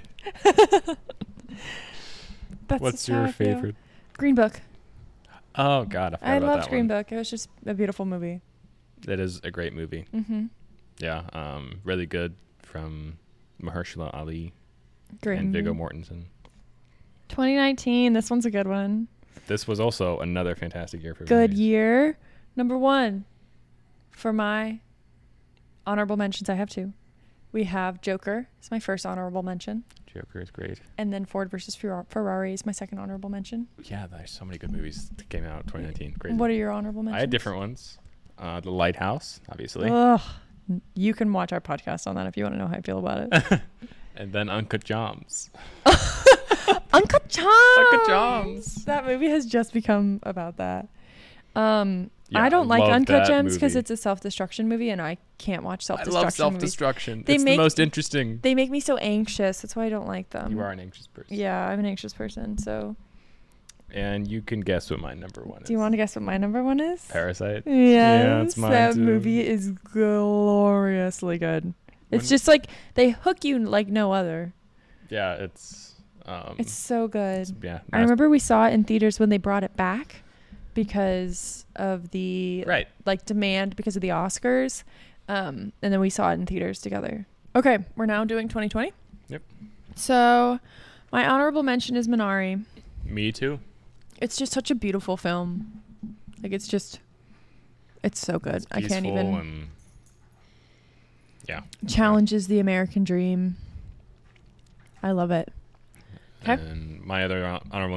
Speaker 1: That's
Speaker 2: What's
Speaker 1: just how
Speaker 2: your
Speaker 1: I feel.
Speaker 2: favorite?
Speaker 1: Green Book.
Speaker 2: Oh god, I forgot
Speaker 1: I
Speaker 2: about
Speaker 1: loved
Speaker 2: that
Speaker 1: Green
Speaker 2: one.
Speaker 1: Book. It was just a beautiful movie.
Speaker 2: It is a great movie.
Speaker 1: Mm-hmm.
Speaker 2: Yeah, really good from Mahershala Ali
Speaker 1: Great.
Speaker 2: and Viggo
Speaker 1: movie.
Speaker 2: Mortensen.
Speaker 1: 2019. This one's a good one.
Speaker 2: This was also another fantastic year for
Speaker 1: Good
Speaker 2: movies.
Speaker 1: year. Number one for my honorable mentions. I have two. We have Joker. It's my first honorable mention.
Speaker 2: Joker is great.
Speaker 1: And then Ford versus Ferrari is my second honorable mention.
Speaker 2: Yeah, there's so many good movies that came out in 2019. Crazy.
Speaker 1: What are your honorable mentions?
Speaker 2: I had different ones. The Lighthouse, obviously.
Speaker 1: Ugh. You can watch our podcast on that if you want to know how I feel about it.
Speaker 2: And then Uncut Gems.
Speaker 1: Uncut Gems.
Speaker 2: Uncut Gems.
Speaker 1: That movie has just become about that.
Speaker 2: Yeah,
Speaker 1: I don't like
Speaker 2: love
Speaker 1: Uncut
Speaker 2: that
Speaker 1: Gems because
Speaker 2: movie.
Speaker 1: it's a self-destruction movie, and I can't watch
Speaker 2: I
Speaker 1: self-destruction
Speaker 2: love
Speaker 1: movies.
Speaker 2: self-destruction.
Speaker 1: They
Speaker 2: It's
Speaker 1: make-
Speaker 2: the most interesting.
Speaker 1: They make me so anxious. That's why I don't like them.
Speaker 2: You are an anxious person.
Speaker 1: Yeah, I'm an anxious person. So,
Speaker 2: And you can guess what my number one is.
Speaker 1: do you want to guess what my number one is?
Speaker 2: Parasite?
Speaker 1: Yes,
Speaker 2: it's mine
Speaker 1: that
Speaker 2: too.
Speaker 1: movie is gloriously good. It's
Speaker 2: When-
Speaker 1: just like they hook you like no other.
Speaker 2: Yeah, it's
Speaker 1: It's so good.
Speaker 2: yeah.
Speaker 1: I remember we saw it in theaters when they brought it back because of the
Speaker 2: Right.
Speaker 1: like demand because of the Oscars. And then we saw it in theaters together. Okay, we're now doing 2020.
Speaker 2: Yep.
Speaker 1: So my honorable mention is Minari.
Speaker 2: Me too.
Speaker 1: It's just such a beautiful film. Like it's so good.
Speaker 2: It's
Speaker 1: I can't
Speaker 2: peaceful
Speaker 1: even
Speaker 2: and yeah.
Speaker 1: challenges the American dream. I love it. 'Kay.
Speaker 2: And my other honorable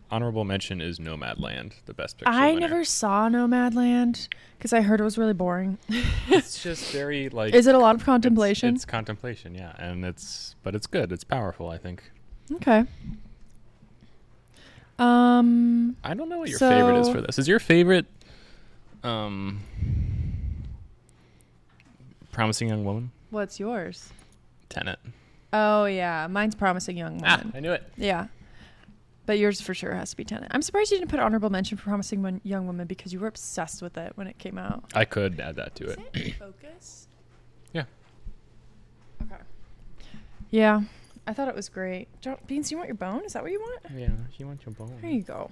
Speaker 2: honorable mention is Nomadland, the best picture
Speaker 1: I
Speaker 2: winner.
Speaker 1: never saw Nomadland because I heard it was really boring.
Speaker 2: It's just very like.
Speaker 1: Is it a lot of contemplation?
Speaker 2: It's contemplation, yeah, and but it's good. It's powerful, I think.
Speaker 1: Okay.
Speaker 2: I don't know what your favorite is for this. Is your favorite, Promising Young Woman?
Speaker 1: What's yours?
Speaker 2: Tenet.
Speaker 1: Oh yeah, mine's Promising Young Woman.
Speaker 2: I knew it.
Speaker 1: Yeah. But yours for sure has to be Tenet. I'm surprised you didn't put honorable mention for Promising Young Woman because you were obsessed with it when it came out.
Speaker 2: I could add that to it.
Speaker 1: Is it focus?
Speaker 2: Yeah.
Speaker 1: Okay. Yeah, I thought it was great. Beans, you want your bone? Is that what you want?
Speaker 2: Yeah, she wants your bone.
Speaker 1: There you go.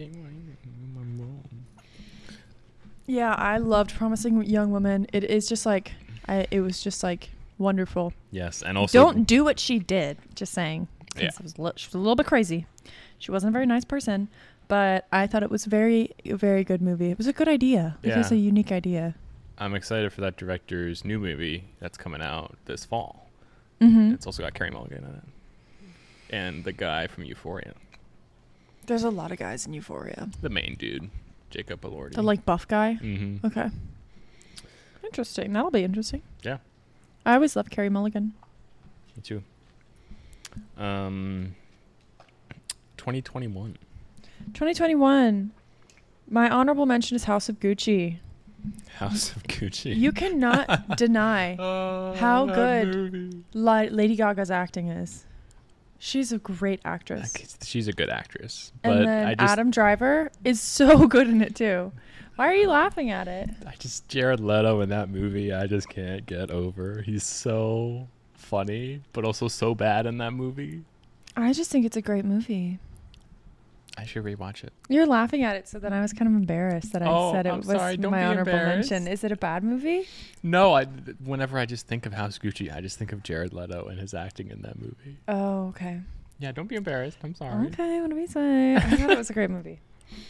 Speaker 1: Yeah, I loved Promising Young Woman. It is just like, it was just like wonderful.
Speaker 2: Yes, and also
Speaker 1: Don't do what she did. Just saying.
Speaker 2: Yeah.
Speaker 1: She was a little bit crazy. She wasn't a very nice person, but I thought it was a very good movie. It was a good idea. It was a unique idea.
Speaker 2: I'm excited for that director's new movie that's coming out this fall.
Speaker 1: Mm-hmm.
Speaker 2: It's also got Carey Mulligan in it. And the guy from Euphoria.
Speaker 1: There's a lot of guys in Euphoria.
Speaker 2: The main dude, Jacob Elordi.
Speaker 1: The like buff guy?
Speaker 2: Mm-hmm.
Speaker 1: Okay. Interesting. That'll be interesting.
Speaker 2: Yeah.
Speaker 1: I always loved Carey Mulligan.
Speaker 2: Me too. 2021.
Speaker 1: 2021. My honorable mention is House of Gucci.
Speaker 2: House of Gucci.
Speaker 1: You cannot deny how good
Speaker 2: movie.
Speaker 1: Lady Gaga's acting is. She's a great actress.
Speaker 2: She's a good actress. But
Speaker 1: And then Adam Driver is so good in it too. Why are you laughing at it?
Speaker 2: Jared Leto in that movie, I just can't get over. He's so funny, but also so bad in that movie.
Speaker 1: I just think it's a great movie.
Speaker 2: I should rewatch it.
Speaker 1: You're laughing at it, so then I was kind of embarrassed that I said it
Speaker 2: I'm
Speaker 1: was
Speaker 2: sorry. Don't
Speaker 1: my
Speaker 2: be
Speaker 1: honorable
Speaker 2: embarrassed.
Speaker 1: mention. Is it a bad movie?
Speaker 2: No, whenever I just think of House Gucci, I just think of Jared Leto and his acting in that movie.
Speaker 1: Oh, okay.
Speaker 2: Yeah, don't be embarrassed. I'm sorry.
Speaker 1: Okay, what do we say? I thought it was a great movie.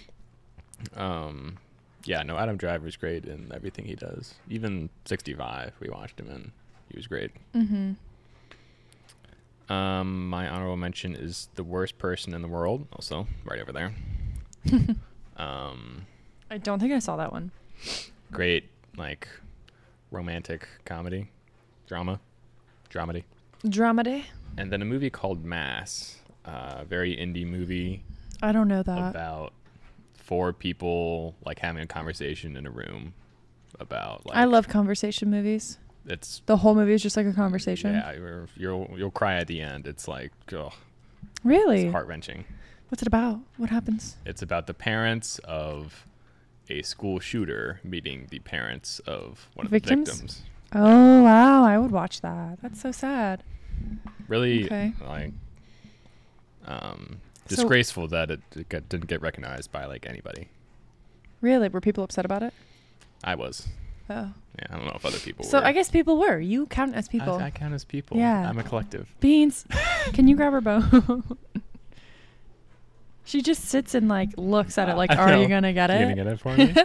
Speaker 2: Yeah, no, Adam Driver's great in everything he does. Even 65, we watched him in. He was great.
Speaker 1: Mm-hmm.
Speaker 2: My honorable mention is The Worst Person in the World, also right over there.
Speaker 1: I don't think I saw that one.
Speaker 2: Great, like, romantic comedy, dramedy.
Speaker 1: Dramedy?
Speaker 2: And then a movie called Mass, very indie movie
Speaker 1: I don't know that.
Speaker 2: about 4 people like having a conversation in a room about like.
Speaker 1: I love conversation movies.
Speaker 2: It's
Speaker 1: The whole movie is just like a conversation.
Speaker 2: yeah, you'll cry at the end. It's like
Speaker 1: Really?
Speaker 2: it's heart wrenching.
Speaker 1: What's it about? What happens?
Speaker 2: It's about the parents of a school shooter meeting the parents of one of
Speaker 1: Victims?
Speaker 2: the victims.
Speaker 1: Oh, wow. I would watch that. That's so sad.
Speaker 2: Really,
Speaker 1: Okay.
Speaker 2: like,
Speaker 1: So-
Speaker 2: disgraceful that it didn't get recognized by like anybody.
Speaker 1: Really? Were people upset about it?
Speaker 2: I was.
Speaker 1: Oh.
Speaker 2: Yeah, I don't know if other people
Speaker 1: So
Speaker 2: were.
Speaker 1: I guess people were. You count as people.
Speaker 2: I count as people.
Speaker 1: Yeah.
Speaker 2: I'm a collective.
Speaker 1: Beans, can you grab her bone? She just sits and like looks at it like,
Speaker 2: I
Speaker 1: are
Speaker 2: know.
Speaker 1: you gonna get
Speaker 2: You
Speaker 1: it?
Speaker 2: gonna get it for me?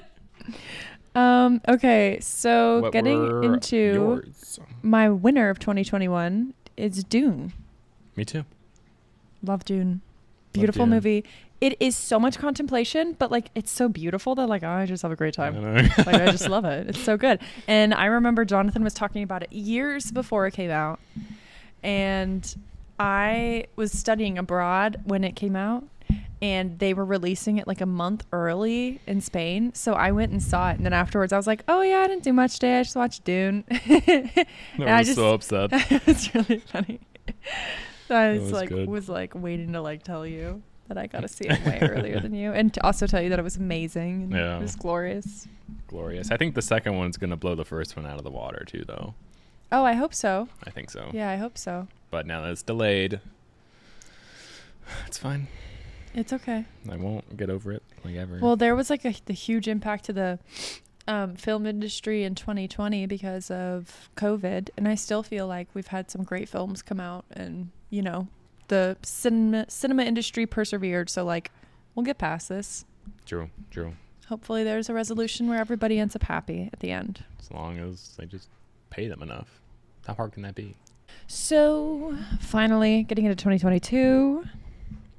Speaker 1: Okay, so
Speaker 2: What
Speaker 1: getting
Speaker 2: were
Speaker 1: into
Speaker 2: yours?
Speaker 1: my winner of 2021 is Dune.
Speaker 2: Me too.
Speaker 1: Love Dune. Beautiful
Speaker 2: Dune.
Speaker 1: movie. It is so much contemplation, but like it's so beautiful that like I just have a great
Speaker 2: I
Speaker 1: time.
Speaker 2: don't know.
Speaker 1: Like I just love it. It's so good. And I remember Jonathan was talking about it years before it came out. And I was studying abroad when it came out, and they were releasing it like a month early in Spain. So I went and saw it, and then afterwards I was like, "Oh yeah, I didn't do much today. I just watched Dune."
Speaker 2: I
Speaker 1: I
Speaker 2: was
Speaker 1: just-
Speaker 2: so upset.
Speaker 1: It's really funny. So I
Speaker 2: That
Speaker 1: was
Speaker 2: was
Speaker 1: like
Speaker 2: good.
Speaker 1: waiting to like tell you that I got to see it way earlier than you, and to also tell you that it was amazing. And
Speaker 2: Yeah.
Speaker 1: It was glorious.
Speaker 2: Glorious. I think the second one's gonna blow the first one out of the water too, though.
Speaker 1: Oh, I hope so.
Speaker 2: I think so.
Speaker 1: Yeah, I hope so.
Speaker 2: But now that it's delayed, it's fine.
Speaker 1: It's okay.
Speaker 2: I won't get over it like ever.
Speaker 1: Well, there was like the huge impact to the film industry in 2020 because of COVID, and I still feel like we've had some great films come out, and you know, the cinema industry persevered. So like, we'll get past this.
Speaker 2: True.
Speaker 1: Hopefully, there's a resolution where everybody ends up happy at the end.
Speaker 2: As long as they just pay them enough. How hard can that be?
Speaker 1: So finally, getting into 2022.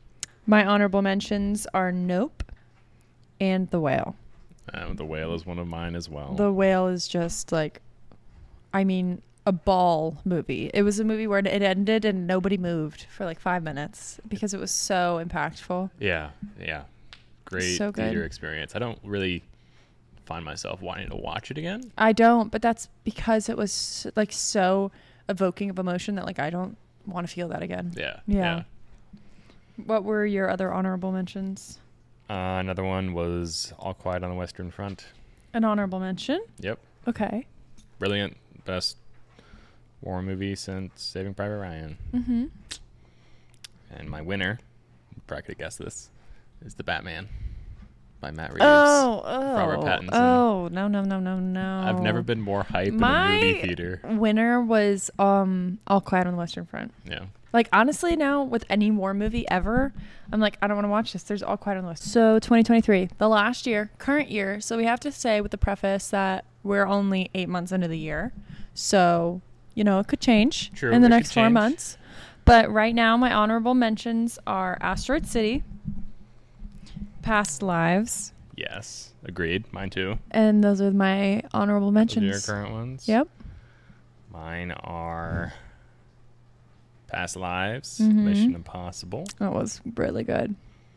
Speaker 1: My honorable mentions are Nope and The Whale.
Speaker 2: The Whale is one of mine as well.
Speaker 1: The Whale is just like, I mean, a ball movie. It was a movie where it ended and nobody moved for like 5 minutes because it was so impactful.
Speaker 2: Yeah. Great
Speaker 1: So good.
Speaker 2: theater experience. I don't really find myself wanting to watch it again.
Speaker 1: I don't, but that's because it was like so evoking of emotion that like I don't want to feel that again.
Speaker 2: Yeah.
Speaker 1: What were your other honorable mentions?
Speaker 2: Another one was All Quiet on the Western Front.
Speaker 1: An honorable mention?
Speaker 2: Yep.
Speaker 1: Okay.
Speaker 2: Brilliant. Best war movie since Saving Private Ryan.
Speaker 1: Mm-hmm.
Speaker 2: And my winner, you probably could have guessed this, is The Batman by Matt Reeves. Robert Pattinson.
Speaker 1: Oh, no.
Speaker 2: I've never been more hype in a
Speaker 1: My
Speaker 2: movie theater.
Speaker 1: winner was All Quiet on the Western Front.
Speaker 2: Yeah.
Speaker 1: Like, honestly, now with any war movie ever, I'm like, I don't want to watch this. There's All Quiet on the West. So 2023, the last year, current year. So we have to say with the preface that we're only 8 months into the year. So, you know, it could change in the next 4 months. But right now, my honorable mentions are Asteroid City, Past Lives.
Speaker 2: Yes. Agreed. Mine too.
Speaker 1: And those are my honorable mentions.
Speaker 2: Those are your current ones?
Speaker 1: Yep.
Speaker 2: Mine are Past Lives,
Speaker 1: Mhm.
Speaker 2: Mission Impossible,
Speaker 1: That was really good.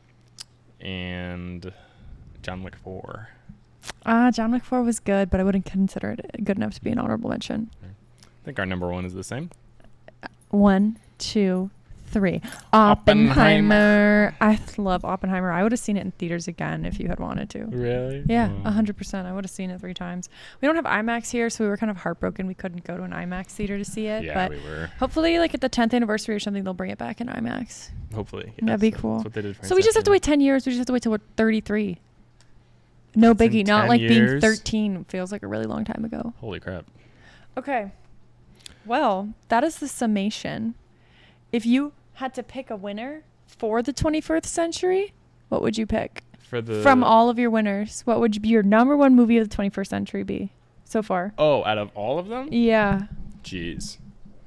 Speaker 2: and John Wick 4.
Speaker 1: John Wick 4 was good, but I wouldn't consider it good enough to be an honorable mention.
Speaker 2: I think our number one is the same.
Speaker 1: 1, 2, 3.
Speaker 2: Oppenheimer.
Speaker 1: Oppenheimer. I love Oppenheimer. I would have seen it in theaters again if you had wanted to.
Speaker 2: Really?
Speaker 1: Yeah, 100%. I would have seen it 3 times. We don't have IMAX here, so we were kind of heartbroken we couldn't go to an IMAX theater to see it.
Speaker 2: Yeah,
Speaker 1: but
Speaker 2: we were.
Speaker 1: hopefully, like at the 10th anniversary or something, they'll bring it back in IMAX.
Speaker 2: Hopefully.
Speaker 1: That'd be
Speaker 2: Yes,
Speaker 1: cool.
Speaker 2: That's what they did for
Speaker 1: So we just have to
Speaker 2: Inception.
Speaker 1: wait 10 years. We just have to wait till we're 33. No
Speaker 2: That's in
Speaker 1: biggie. Not
Speaker 2: 10
Speaker 1: like being
Speaker 2: years?
Speaker 1: 13 feels like a really long time ago.
Speaker 2: Holy crap.
Speaker 1: Okay. Well, that is the summation. If you had to pick a winner for the 21st century, what would you pick? From all of your winners, what would your number one movie of the 21st century be so far?
Speaker 2: Oh, out of all of them?
Speaker 1: Yeah.
Speaker 2: Jeez.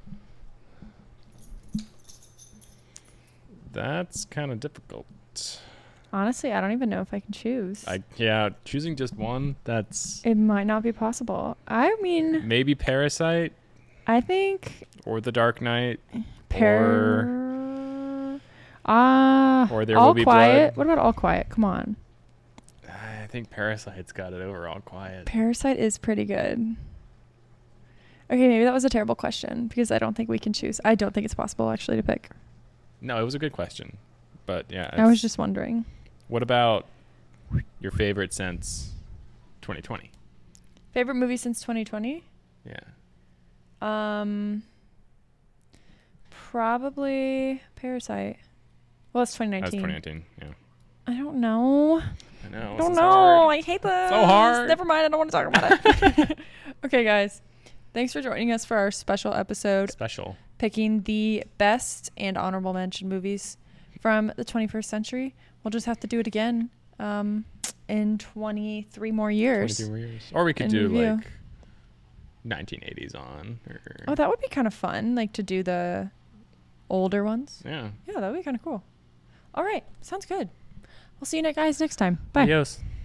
Speaker 2: That's kind of difficult.
Speaker 1: Honestly, I don't even know if I can choose.
Speaker 2: Choosing just one, that's
Speaker 1: It might not be possible. I mean,
Speaker 2: maybe Parasite
Speaker 1: I think
Speaker 2: or The Dark Knight
Speaker 1: or
Speaker 2: There
Speaker 1: All
Speaker 2: Will Be
Speaker 1: Quiet.
Speaker 2: Blood.
Speaker 1: What about All Quiet? Come on.
Speaker 2: I think Parasite's got it over All Quiet.
Speaker 1: Parasite is pretty good. Okay, maybe that was a terrible question because I don't think we can choose. I don't think it's possible actually to pick.
Speaker 2: No, it was a good question. But yeah.
Speaker 1: I was just wondering.
Speaker 2: What about your favorite since 2020?
Speaker 1: Favorite movie since 2020?
Speaker 2: Yeah.
Speaker 1: Probably Parasite. Well, it's 2019.
Speaker 2: That's 2019, yeah.
Speaker 1: I don't know.
Speaker 2: I know.
Speaker 1: I don't
Speaker 2: this is
Speaker 1: know.
Speaker 2: hard.
Speaker 1: I hate this.
Speaker 2: So hard.
Speaker 1: Never mind. I don't want to talk about it. Okay, guys. Thanks for joining us for our special episode
Speaker 2: Special.
Speaker 1: picking the best and honorable mention movies from the 21st century. We'll just have to do it again in 23 more years.
Speaker 2: 23 more years. Or we could
Speaker 1: And
Speaker 2: do
Speaker 1: review.
Speaker 2: like 1980s on. Or,
Speaker 1: Oh, that would be kind of fun, like to do the older ones.
Speaker 2: yeah.
Speaker 1: Yeah, that would be kind of cool. All right. Sounds good. We'll see you guys next time. Bye.
Speaker 2: Adios.